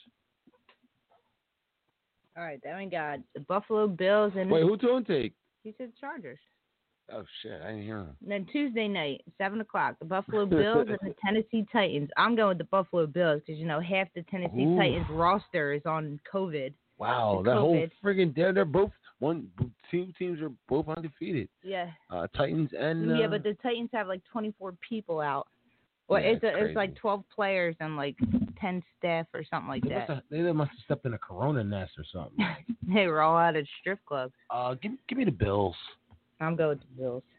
all right. Then we got the Buffalo Bills and Wait, the, who don't take? he said Chargers. Oh shit, I didn't hear him. And then Tuesday night, seven o'clock, the Buffalo Bills and the Tennessee Titans. I'm going with the Buffalo Bills because you know half the Tennessee Ooh. Titans roster is on COVID. Wow, The that whole COVID. friggin' they're they're both one two teams are both undefeated. Yeah. Uh, Titans and uh, Yeah, but the Titans have like twenty-four people out. Well, Yeah, it's a, it's it's like crazy. twelve players and like ten staff or something like they must, that. have, they must have stepped in a Corona nest or something. They were all out at strip clubs. uh, give give me the Bills. I'm going with the Bills.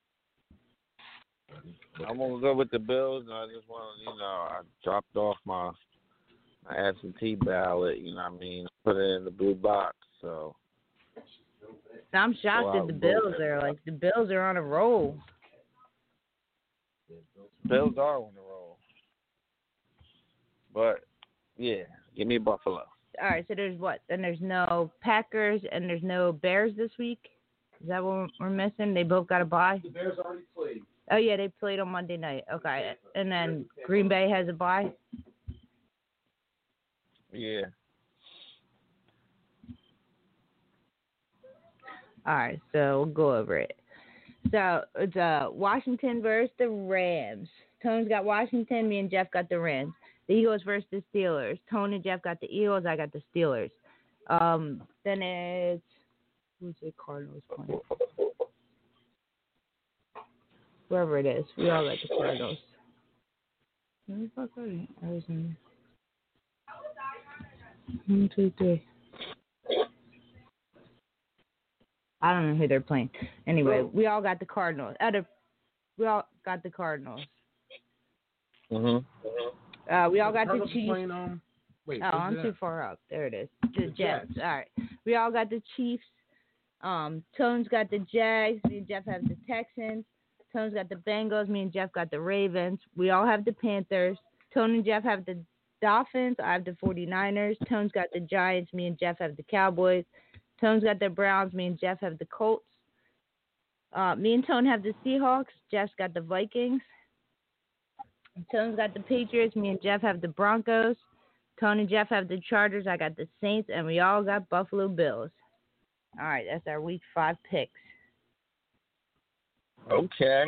I'm gonna go with the Bills. And I just want to, you know, I dropped off my, my absentee ballot. You know what I mean? Put it in the blue box. So So I'm shocked Well, that I'll the vote Bills for are it. like the Bills are on a roll. Bills are on the roll. But, yeah, give me Buffalo. All right, so there's what? Then there's no Packers and there's no Bears this week? Is that what we're missing? They both got a bye? The Bears already played. Oh, yeah, they played on Monday night. Okay. And then Green Bay has a bye? Yeah. All right, so we'll go over it. So it's uh, Washington versus the Rams. Tone's got Washington. Me and Jeff got the Rams. The Eagles versus the Steelers. Tone and Jeff got the Eagles. I got the Steelers. Um, then it's who's the Cardinals playing? Whoever it is, we all got the Cardinals. Where the fuck are they? I was in. One, two, three. I don't know who they're playing. Anyway, we all got the Cardinals. Other, we all got the Cardinals. Mhm. Uh, we all got the Cardinals Chiefs. Playing, um, wait, Oh, who's I'm that? too far up. There it is. The, The Jets. Jets. All right. We all got the Chiefs. Um, Tone's got the Jags. Me and Jeff have the Texans. Tone's got the Bengals. Me and Jeff got the Ravens. We all have the Panthers. Tone and Jeff have the Dolphins. I have the forty-niners. Tone's got the Giants. Me and Jeff have the Cowboys. Tone's got the Browns. Me and Jeff have the Colts. Uh, me and Tone have the Seahawks. Jeff's got the Vikings. Tone's got the Patriots. Me and Jeff have the Broncos. Tone and Jeff have the Chargers. I got the Saints. And we all got Buffalo Bills. All right, that's our week five picks. Okay.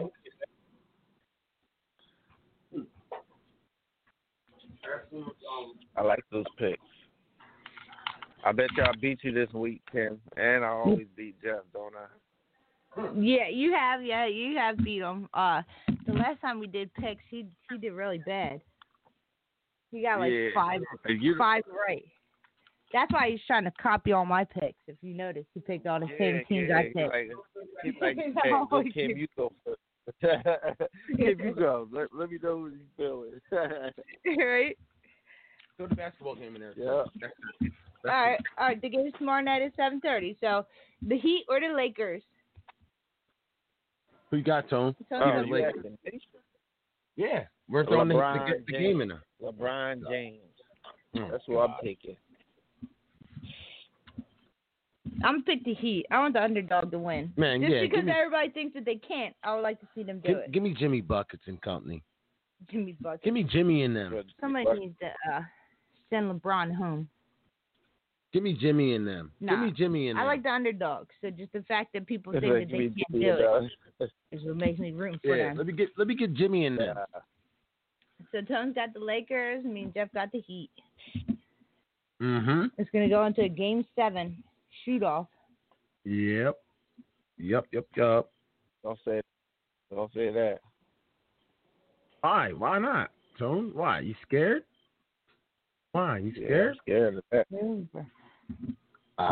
I like those picks. I bet you I beat you this week, Tim. And I always beat Jeff, don't I? Yeah, you have. Yeah, you have beat him. Uh, the last time we did picks, he he did really bad. He got like Yeah. five You- five right. That's why he's trying to copy all my picks. If you notice, he picked all the Yeah, same teams yeah, I he's picked. like, he's like, He's hey, go, always- Kim, you go first. Kim, you go. Let, let me know what you feeling. Right? Throw the basketball game in there. Yeah. That's, All that's right, all right. The game tomorrow night is seven thirty. So the Heat or the Lakers? Who you got, Tone? Tone Oh, got you Lakers. asking me? Yeah, we're throwing the, LeBron the, the James. game in there. LeBron James. Mm. That's what I'm taking. I'm gonna pick the Heat. I want the underdog to win. Man, Just yeah, because give me- everybody thinks that they can't, I would like to see them do Give, it. give me Jimmy Buckets and company. Jimmy Bucket. Give me Jimmy and them. Good. Somebody But- needs to uh, send LeBron home. Give me Jimmy and them. Nah. Give me Jimmy and I them. like the underdog. So just the fact that people It's think like that they me can't being, do it uh, is what makes me root for Yeah, them. let me get let me get Jimmy and them. yeah. So Tone's got the Lakers. Me and Jeff got the Heat. Mm-hmm. It's gonna go into a game seven shoot off. Yep. Yep. Yep. Yep. Don't say, don't say that. Why? Why not, Tone? Why? You scared? Why? You Yeah, scared? I'm scared of that. I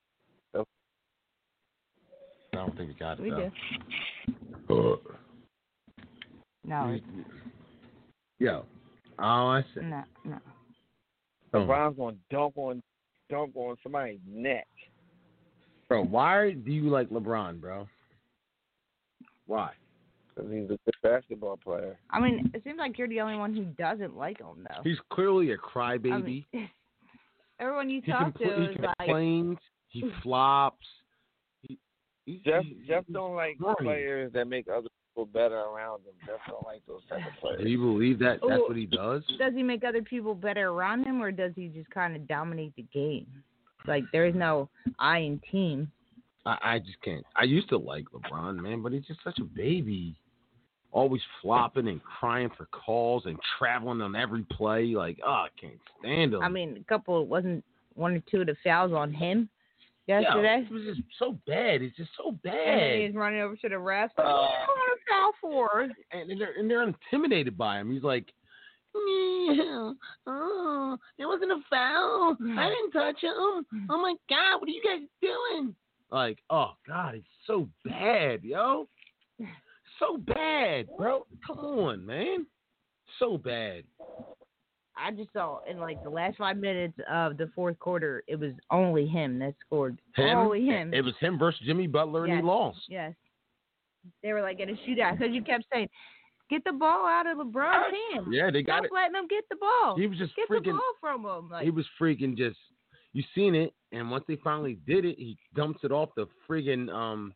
don't think we got it. We do. do. No, it's, Yo. Oh, I said. no, no. Tone. LeBron's going to dunk on, dunk on somebody's neck. Bro, why do you like LeBron, bro? Why? Because he's a good basketball player. I mean, it seems like you're the only one who doesn't like him, though. He's clearly a I crybaby. mean, everyone you he, talk compl- to he is like, complains. He flops. He, he, Jeff, he- Jeff he's don't like corny. players that make other people better around him. Jeff don't like those type of players. Do you believe that that's Oh. what he does? does he make other people better around him, or does he just kind of dominate the game? Like, there is no I in team. I, I just can't. I used to like LeBron, man, but he's just such a baby. Always flopping and crying for calls and traveling on every play. Like, oh, I can't stand him. I mean, a couple, wasn't one or two of the fouls on him yeah, yesterday? it was just so bad. It's just so And then he's bad. running over to the refs. Like, Uh, what are you calling a foul for? And they're, and they're intimidated by him. He's like, yeah, oh, it wasn't a foul. I didn't touch him. Oh my God, what are you guys doing? Like, oh God, it's so bad, yo. So bad, bro. Come on, man. So bad. I just saw in like the last five minutes of the fourth quarter, it was only him that scored. Him? Only him. It was him versus Jimmy Butler, and Yes. he lost. Yes. They were like in a shootout because you kept saying, Get the ball out of LeBron's hands. Yeah, they got Stop it. letting him get the ball. He was just get freaking. the ball from him. Like, he was freaking just. You seen it, and once they finally did it, he dumps it off the friggin' um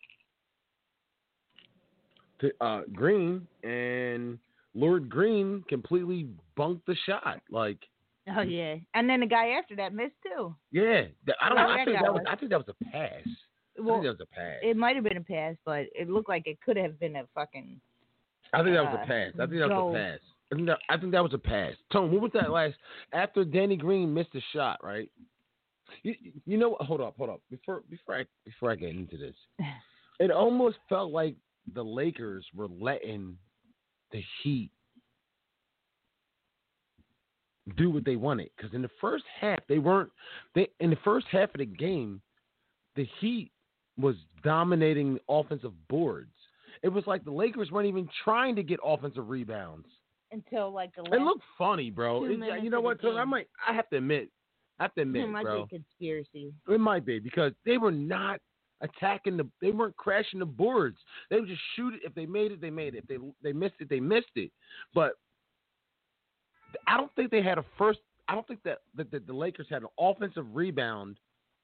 to uh, Green, and Lord Green completely bunked the shot. Like, oh yeah, and then the guy after that missed too. yeah, th- I don't know. Well, I that think guy that was. was- I think that was a pass. I Well, think that was a pass. it might have been a pass, but it looked like it could have been a fucking. I think that was uh, a pass. I think that was goal. a pass. I think that, I think that was a pass. Tone, what was that last? After Danny Green missed the shot, right? You, you know what? Hold up, hold up. Before before I before I get into this, it almost felt like the Lakers were letting the Heat do what they wanted, because in the first half they weren't. They in the first half of the game, the Heat was dominating offensive boards. It was like the Lakers weren't even trying to get offensive rebounds. Until like the last. It looked funny, bro. two It- minutes you know of what? the Tony? I game. might. I have to admit. I have to admit, It might bro. be a conspiracy. It might be, because they were not attacking the. They weren't crashing the boards. They would just shoot it. If they made it, they made it. If they they missed it, they missed it. But I don't think they had a first. I don't think that that, that the Lakers had an offensive rebound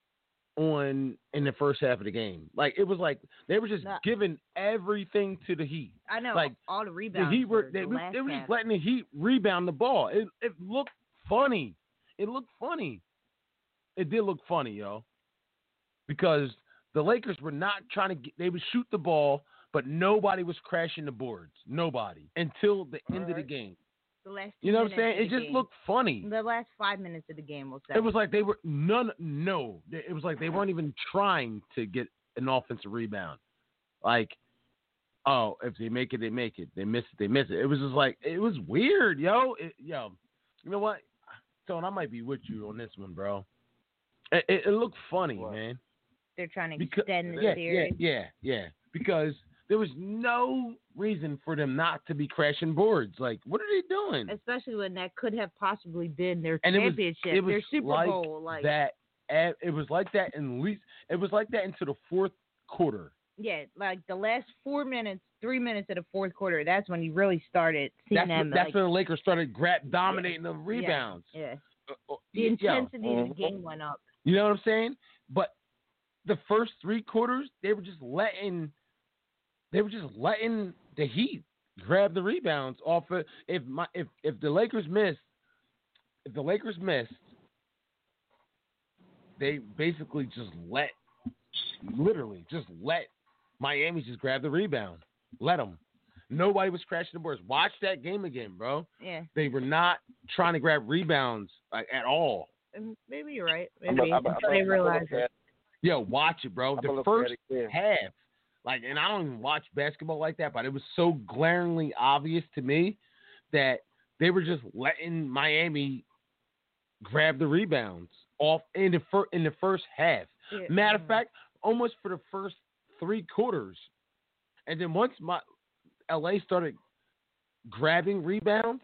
on in the first half of the game. Like, it was like they were just No. giving everything to the Heat. I know. Like, all the The rebounds. Heat were were they, the were- last they were half. just letting the Heat rebound the ball. It it looked funny. It looked funny. It did look funny, yo. Because the Lakers were not trying to get, they would shoot the ball, but nobody was crashing the boards. Nobody. Until the end of the Alright. game. The last You two know what I'm minutes saying? of It the just game. looked funny. The last five minutes of the game, we'll say. It was like they were none. No, it was like they weren't even trying to get an offensive rebound. Like, oh, if they make it, they make it. They miss it, they miss it. It was just like, it was weird, yo. It, yo, you know what, Tone? I might be with you on this one, bro. It, it, it looked funny, What? man. They're trying to Because, extend the yeah, series. yeah, yeah, yeah. Because there was no reason for them not to be crashing boards. Like, what are they doing? Especially when that could have possibly been their And it was- championship, it was their Super like Bowl. Like, that. At, it was like that in least. It was like that into the fourth quarter. yeah, like the last four minutes, three minutes of the fourth quarter, that's when you really started seeing That's them. when, that's like, when the Lakers started grab dominating the rebounds. yeah, Uh, uh, the yo, intensity of the game went up. you know what I'm saying? But the first three quarters, they were just letting, they were just letting the Heat grab the rebounds off of. If my if if the Lakers missed, if the Lakers missed, they basically just let, literally just let Miami just grab the rebound. Let them. Nobody was crashing the boards. Watch that game again, bro. Yeah, They were not trying to grab rebounds like at all. and maybe you're right. I'm Maybe a- I'm a- until I'm they a- I'm a realize look it. at- Yo, watch it, bro. I'm The gonna look first at it again. half, like, and I don't even watch basketball like that, but it was so glaringly obvious to me that they were just letting Miami grab the rebounds off in the fir- in the first half. Yeah. Matter of fact, almost for the first three quarters, and then once my L A started grabbing rebounds,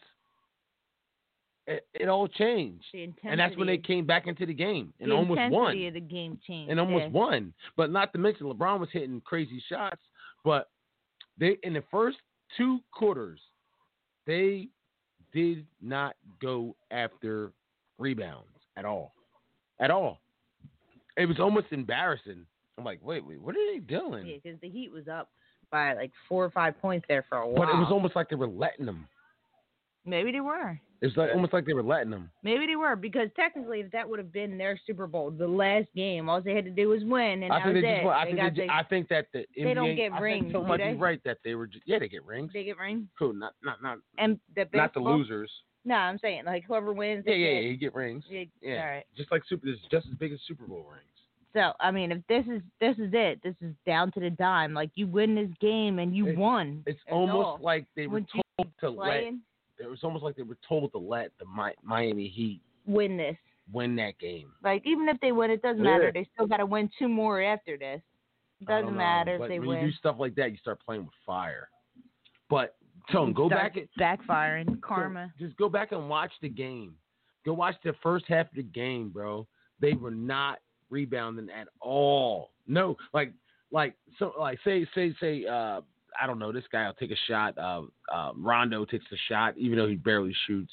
it, it all changed, the intensity, and that's when they came back into the game and the almost intensity won. of the game changed. And almost yeah. won. But not to mention LeBron was hitting crazy shots. But they in the first two quarters, they did not go after rebounds at all. At all. It was almost embarrassing. I'm like, wait, wait, what are they doing? Yeah, because the Heat was up by like four or five points there for a while. But it was almost like they were letting them. Maybe they were. It's like almost like they were letting them. Maybe they were, because technically, if that would have been their Super Bowl, the last game, all they had to do was win, and I that think was they it. just. I They think, got they, ju- the- I think that the N B A. they don't get I rings, think so do might they? be right that they were. Just, yeah, they get rings. they get rings. Cool. Not not not And the not the basketball- losers. No, I'm saying like whoever wins. Yeah, they yeah, get- yeah, you get rings. Yeah, Yeah, all right. just like super, it's just as big as Super Bowl rings. So I mean, if this is this is it, this is down to the dime. Like you win this game and you It's- won. It's That's almost all. like they were Would you told to let. Playing, It was almost like they were told to let the Mi- Miami Heat win this. win that game. Like even if they win, it doesn't Yeah. matter. They still got to win two more after this. It I doesn't don't know, matter but if they when win. you do stuff like that, you start playing with fire. But Tone, go Start back and backfiring karma. Just go back and watch the game. Go watch the first half of the game, bro. They were not rebounding at all. No, like, like, so, like, say, say, say, uh, I don't know. This guy will take a shot. Uh, uh, Rondo takes a shot, even though he barely shoots,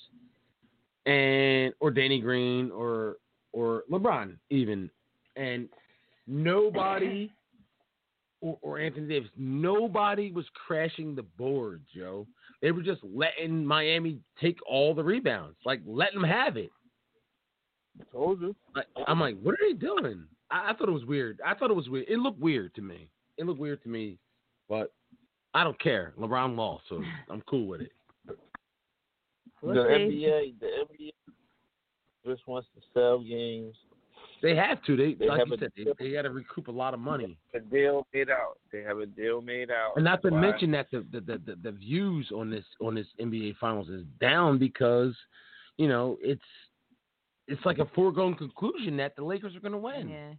and or Danny Green or or LeBron even, and nobody or, or Anthony Davis. Nobody was crashing the boards, yo. They were just letting Miami take all the rebounds, like letting them have it. I told you. Like, I'm like, what are they doing? I, I thought it was weird. I thought it was weird. It looked weird to me. It looked weird to me, but I don't care. LeBron lost, so I'm cool with it. We'll the see. N B A, the N B A just wants to sell games. They have to. They, They like have you a said, they, deal. they got to recoup a lot of money. A deal made out. They have a deal made out. And not to Why? mention that the the, the, the the views on this on this N B A Finals is down because, you know, it's it's like a foregone conclusion that the Lakers are going to win. Yeah.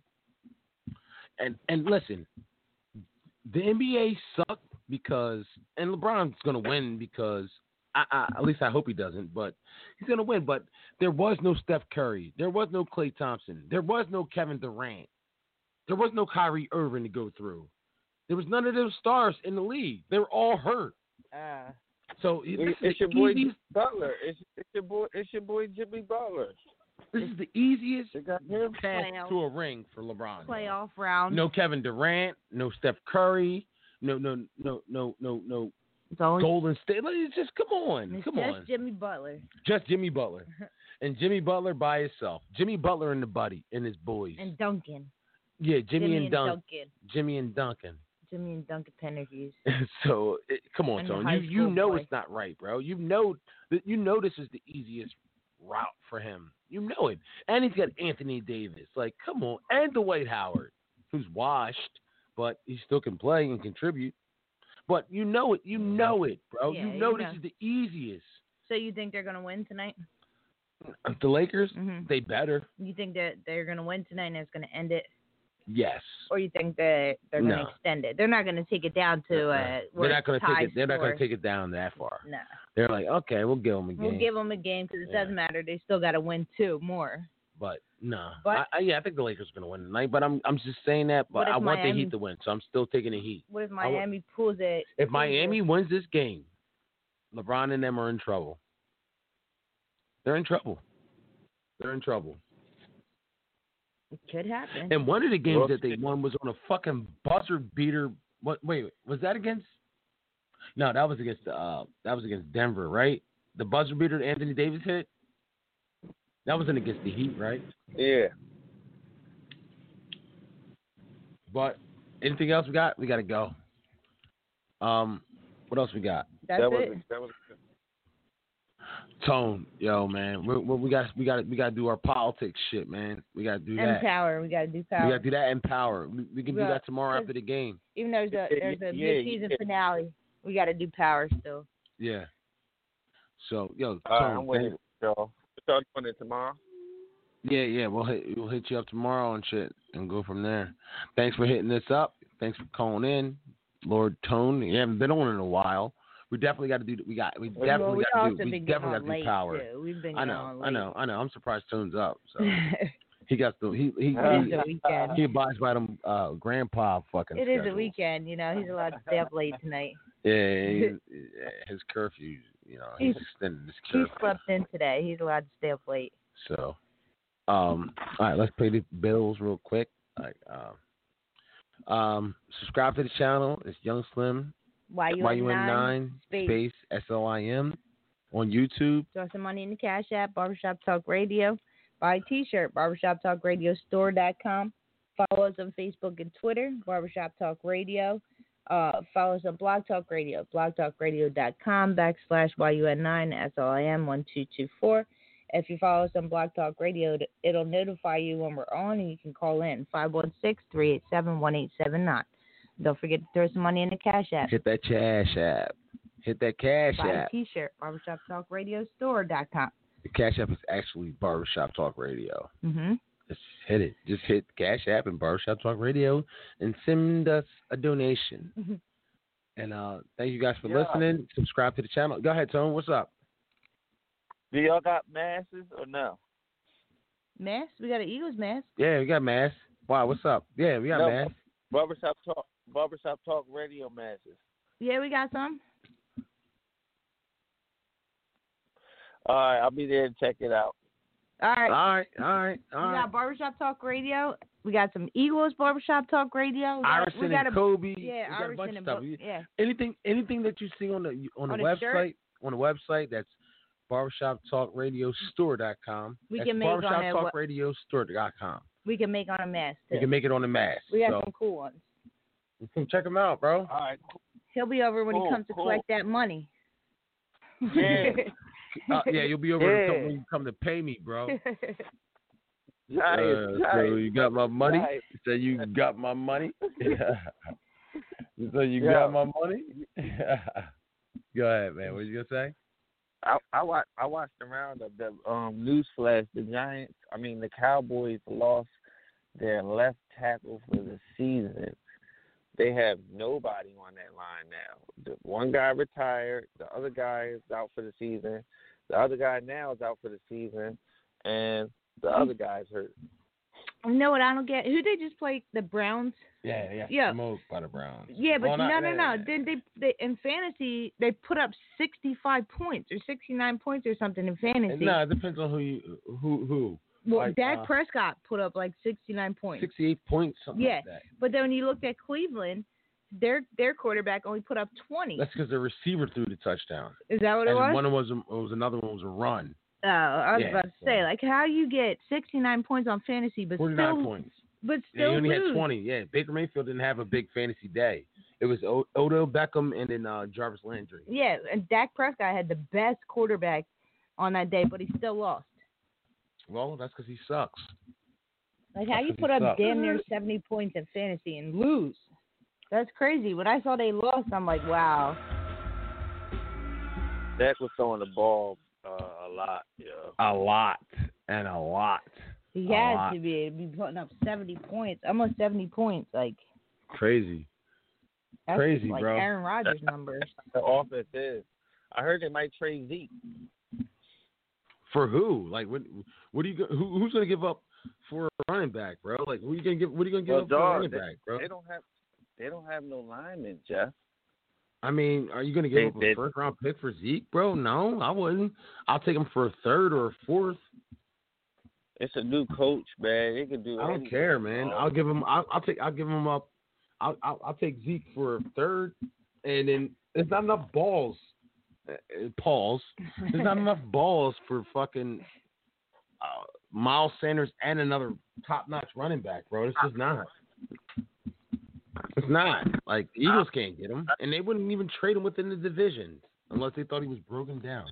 And and listen, the N B A sucked because, and LeBron's going to win because, I, I, at least I hope he doesn't, but he's going to win. But there was no Steph Curry. There was no Klay Thompson. There was no Kevin Durant. There was no Kyrie Irving to go through. There was none of those stars in the league. They were all hurt. Uh, So It- this is it's the your boy easiest. Butler. It's, it's your boy. It's your boy Jimmy Butler. This is the easiest They got him. path Playoff. to a ring for LeBron. playoff round. No Kevin Durant. No Steph Curry. No no no no no no It's always Golden State. Like, it's just come on, it's come just on. Jimmy Butler. Just Jimmy Butler, and Jimmy Butler by himself. Jimmy Butler and the buddy and his boys. And Duncan. yeah, Jimmy, Jimmy and, and Dun- Duncan. Jimmy and Duncan. Jimmy and Duncan Pendergast. so it, come on, And the Tone. high You you school know boy. it's not right, bro. You know that you know this is the easiest route for him. You know it, and he's got Anthony Davis. Like, come on, and Dwight Howard, who's washed, but he still can play and contribute. But you know it. You know it, bro. Yeah, you know you this know. is the easiest. So you think they're gonna win tonight? The Lakers, Mhm. they better. You think that they're gonna win tonight and it's gonna end it, Yes. or you think that they're gonna No. extend it? They're not gonna take it down to uh. they're where not it's going to take tie it. They're not going to score. take it down that far. No, They're like, okay, we'll give them a game. we'll give them a game because it Yeah. doesn't matter. They still got to win two more. But no, But- I, I, yeah, I think the Lakers are going to win tonight. But I'm I'm just saying that. What But if I want Miami- the Heat to win, so I'm still taking the Heat. What if I would- Miami pulls it? If pulls Miami it- wins this game, LeBron and them are in trouble. They're in trouble. They're in trouble. it could happen. And one of the games Well, that they won was on a fucking buzzer beater. What? Wait, was that against? No, that was against. Uh, that was against Denver, right? The buzzer beater that Anthony Davis hit. That wasn't against the Heat, right? Yeah. But anything else we got? We got to go. Um, what else we got? That's that was it. that was. Tone, yo, man, we, we, we got we got we got to do our politics shit, man. We got to do that. Empower. We got to do We power. got to do that. Empower. We, we can do Yeah, that tomorrow 'cause- after the game. Even though there's a there's a Yeah, mid-season yeah. finale, we got to do power still. Yeah. So, yo, All right, Tone, I'm waiting, thank- y'all. Start doing it tomorrow. yeah, yeah, we'll hit we'll hit you up tomorrow and shit, and go from there. Thanks for hitting this up. Thanks for calling in, Lord Tone. You haven't been on in a while. We definitely got to do. We got. We Well, definitely we got also to do. We been getting definitely on got to do late power. too. We've been I getting know. on I late. know. I know. I'm surprised Tone's up. So he got the he he It is he, a weekend. he abides by them uh, grandpa fucking. It is a schedules. weekend, you know. He's allowed to stay up late tonight. Yeah, he, yeah, his curfew. You know, he's He's- extended his He curfew. slept in today. He's allowed to stay up late. So, um, all right, let's pay the bills real quick. All right, um, um, subscribe to the channel. It's Young Slim. Why you Y at U N nine? nine space. space S L I M on YouTube. Throw some money in the Cash App, Barbershop Talk Radio. Buy a T-shirt, barbershop talk radio store dot com. Follow us on Facebook and Twitter, Barbershop Talk Radio. Uh, follow us on Blog Talk Radio, blog talk radio dot com backslash Y U N nine S L I M one two two four. If you follow us on Blog Talk Radio, it'll notify you when we're on, and you can call in five one six, three eight seven, one eight seven nine. Don't forget to throw some money in the Cash App. Hit that Cash App. Hit that Cash Buy a App. T-shirt, barbershop talk radio store dot com. The Cash App is actually Barbershop Talk Radio. Mm-hmm. Just hit it. Just hit Cash App and Barbershop Talk Radio and send us a donation. Mhm. And uh, thank you guys for Yeah. listening. Subscribe to the channel. Go ahead, Tone. What's up? Do y'all got masses or no? Mask? We got an Eagles mask. Yeah, we got Mass. Wow, what's up? Yeah, we got No. Mass. Barbershop talk. Barbershop talk radio masses. Yeah, we got some. All right, I'll be there to check it out. All right. All right, all right, all We right. got Barbershop Talk Radio. We got some Eagles Barbershop Talk Radio. We got, Iverson we got and a, Kobe. Yeah, we got a Iverson bunch of and stuff. Bo- yeah. Anything, anything that you see on the on the On a website, shirt? on the website, that's barbershop talk radio store dot com. We That's can make on barbershop a talk we- radio store dot com. We can make on a mask too. You can make it on the mask. We got so some cool ones. come check them out, bro. All right. He'll be over when Cool, he comes to cool. collect that money. Yeah. Uh, yeah, you'll be over Yeah. to come, when you come to pay me, bro. Nice, Uh, nice. so you got my money? Nice. You said you got my money? you said you Yeah. got my money? Go ahead, man. What you going to say? I I watched I watched the roundup. The um newsflash: the Giants, I mean the Cowboys, lost their left tackle for the season. They have nobody on that line now. The one guy retired. The other guy is out for the season. The other guy now is out for the season, and the other guy's hurt. You know what I don't get? Who they just played? The Browns? Yeah, yeah. Yeah. Smoked by the Browns. Yeah, but Well, no, not- no, yeah, no. Then they, they in fantasy they put up sixty-five points or sixty-nine points or something in fantasy. No, it depends on who you who who. well, like, Dak uh, Prescott put up like sixty-nine points. Sixty-eight points, something Yeah. like that. But then when you looked at Cleveland, their their quarterback only put up twenty. That's because the receiver threw the touchdown. Is that what it and was? one was, it was another one was a run. Oh, I was Yeah, about to so- say, like, how you get sixty-nine points on fantasy, but Forty-nine still, points. but Yeah, still he only lose. had twenty. Yeah, Baker Mayfield didn't have a big fantasy day. It was o- Odell Beckham and then uh, Jarvis Landry. Yeah, and Dak Prescott had the best quarterback on that day, but he still lost. Well, that's because he sucks. Like, how That's you 'cause put he up sucks. damn near seventy points in fantasy and lose? That's crazy. When I saw they lost, I'm like, wow. Dak was throwing the ball uh, a lot. Yeah. A lot and a lot. He A had lot. to be, be putting up seventy points, almost seventy points. Like, Crazy. that's Crazy, like bro. Aaron Rodgers numbers. The offense is. I heard they might trade Zeke. For who? Like, what? What are you? go- Who, who's going to give up for a running back, bro? Like, who are you going to give? What are you going to give Well, up for a dog, running they, back, bro? they don't have they don't have no linemen, Jeff. I mean, are you going to give They up a did. first round pick for Zeke, bro? No, I wouldn't. I'll take him for a third or a fourth. It's a new coach, man. They can do. I don't anything, care, man. dog. I'll give him. I'll, I'll take. I'll give him up. I'll, I'll. I'll take Zeke for a third, and then there's not enough balls. Uh, uh, Pauls. There's not enough balls for fucking uh, Miles Sanders and another top-notch running back, bro. It's just not. It's not. Like the Eagles can't get him, and they wouldn't even trade him within the division unless they thought he was broken down.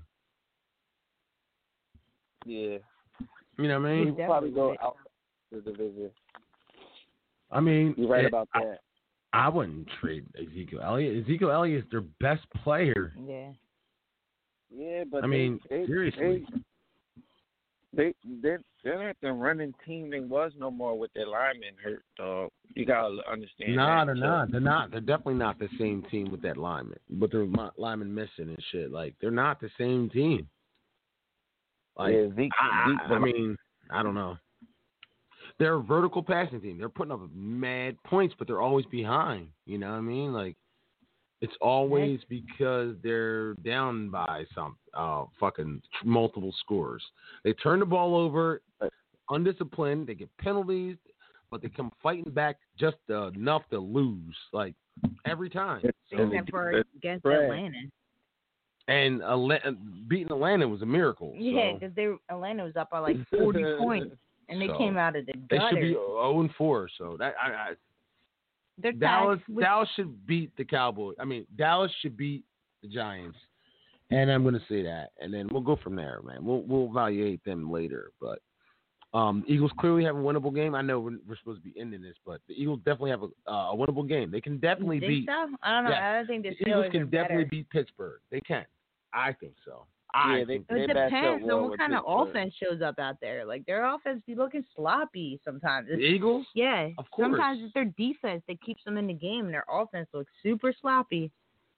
Yeah, You know what I he mean? will probably go out the division. I mean, You're right it- about I- that. I wouldn't trade Ezekiel Elliott. Ezekiel Elliott is their best player. Yeah. Yeah, but I mean, they, they, seriously. They they they're, they're not the running team they was no more with their linemen hurt, dog. You gotta understand. Nah, that, they're too. not. They're not. They're definitely not the same team with that lineman. But their li- lineman missing and shit. Like they're not the same team. Like yeah, Zeke, I, Zeke I mean, I don't know. They're a vertical passing team. They're putting up mad points, but they're always behind. You know what I mean? Like it's always because they're down by some uh fucking multiple scores. They turn the ball over, undisciplined. They get penalties, but they come fighting back just enough to lose. Like every time. So, Except for against Right. Atlanta. and Atlanta, beating Atlanta was a miracle. Yeah, so because they Atlanta was up by like forty points, and they So, came out of the they gutter. should be zero and four. So that I, I They're tied Dallas with- Dallas should beat the Cowboys. I mean, Dallas should beat the Giants, and I'm going to say that, and then we'll go from there, man. We'll we'll evaluate them later, but um, Eagles clearly have a winnable game. I know we're, we're supposed to be ending this, but the Eagles definitely have a, uh, a winnable game. They can definitely you beat. think so? I don't know. Yeah. I don't think the The Eagles Steelers can are definitely better. beat Pittsburgh. They can. I think so. I Yeah, they- think It they backed up depends well on what with kind of Pittsburgh. offense shows up out there. Like their offense be looking sloppy sometimes. the It's- Eagles. yeah, Of course. sometimes it's their defense that keeps them in the game, and their offense looks super sloppy.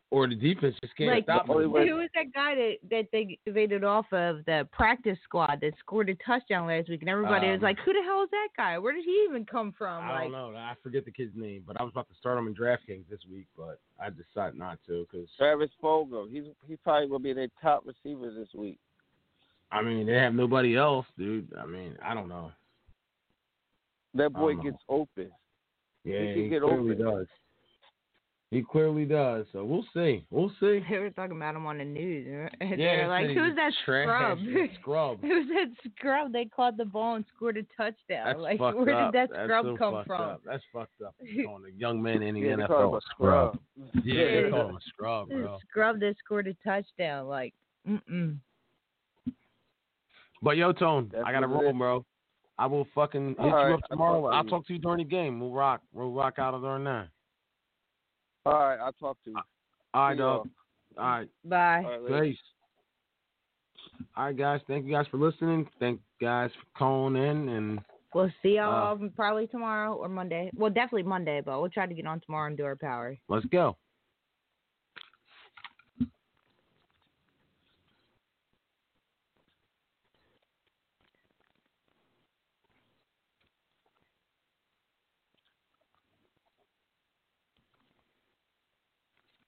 or the defense just can't Like, stop who him. was that guy that, that they evaded off of the practice squad that scored a touchdown last week? And everybody Um, was like, who the hell is that guy? Where did he even come from? I like, don't know. I forget the kid's name, but I was about to start him in DraftKings this week, but I decided not to because Travis Fulgham. He's he probably will be their top receiver this week. I mean they have nobody else, dude. I mean I don't know. That boy know. gets open. Yeah, He he, can get clearly open. does. He clearly does. So we'll see. We'll see. they were talking about him on the news. And Yeah, they're like, he said who's he's that trash. scrub? Scrub. Who's that scrub? They caught the ball and scored a touchdown. That's like, fucked where up. did that That's scrub so come fucked from? Up. That's fucked up. Calling a young man in the Yeah, N they F call him L a a scrub. scrub. Yeah, Yeah. they call him a scrub, bro. Scrub that scored a touchdown. Like, mm-mm. But yo, Tone, That's I gotta what it roll, is. bro. I will fucking hit All you right, up I'll tomorrow. talk to I'll you. talk to you during the game. We'll rock. We'll rock out during that. All right, I'll talk to you. All right, See dog. All right. Bye. All right, later. Peace. All right, guys. Thank you guys for listening. Thank you guys for calling in. And We'll see y'all Uh, probably tomorrow or Monday. Well, definitely Monday, but we'll try to get on tomorrow and do our power. let's go.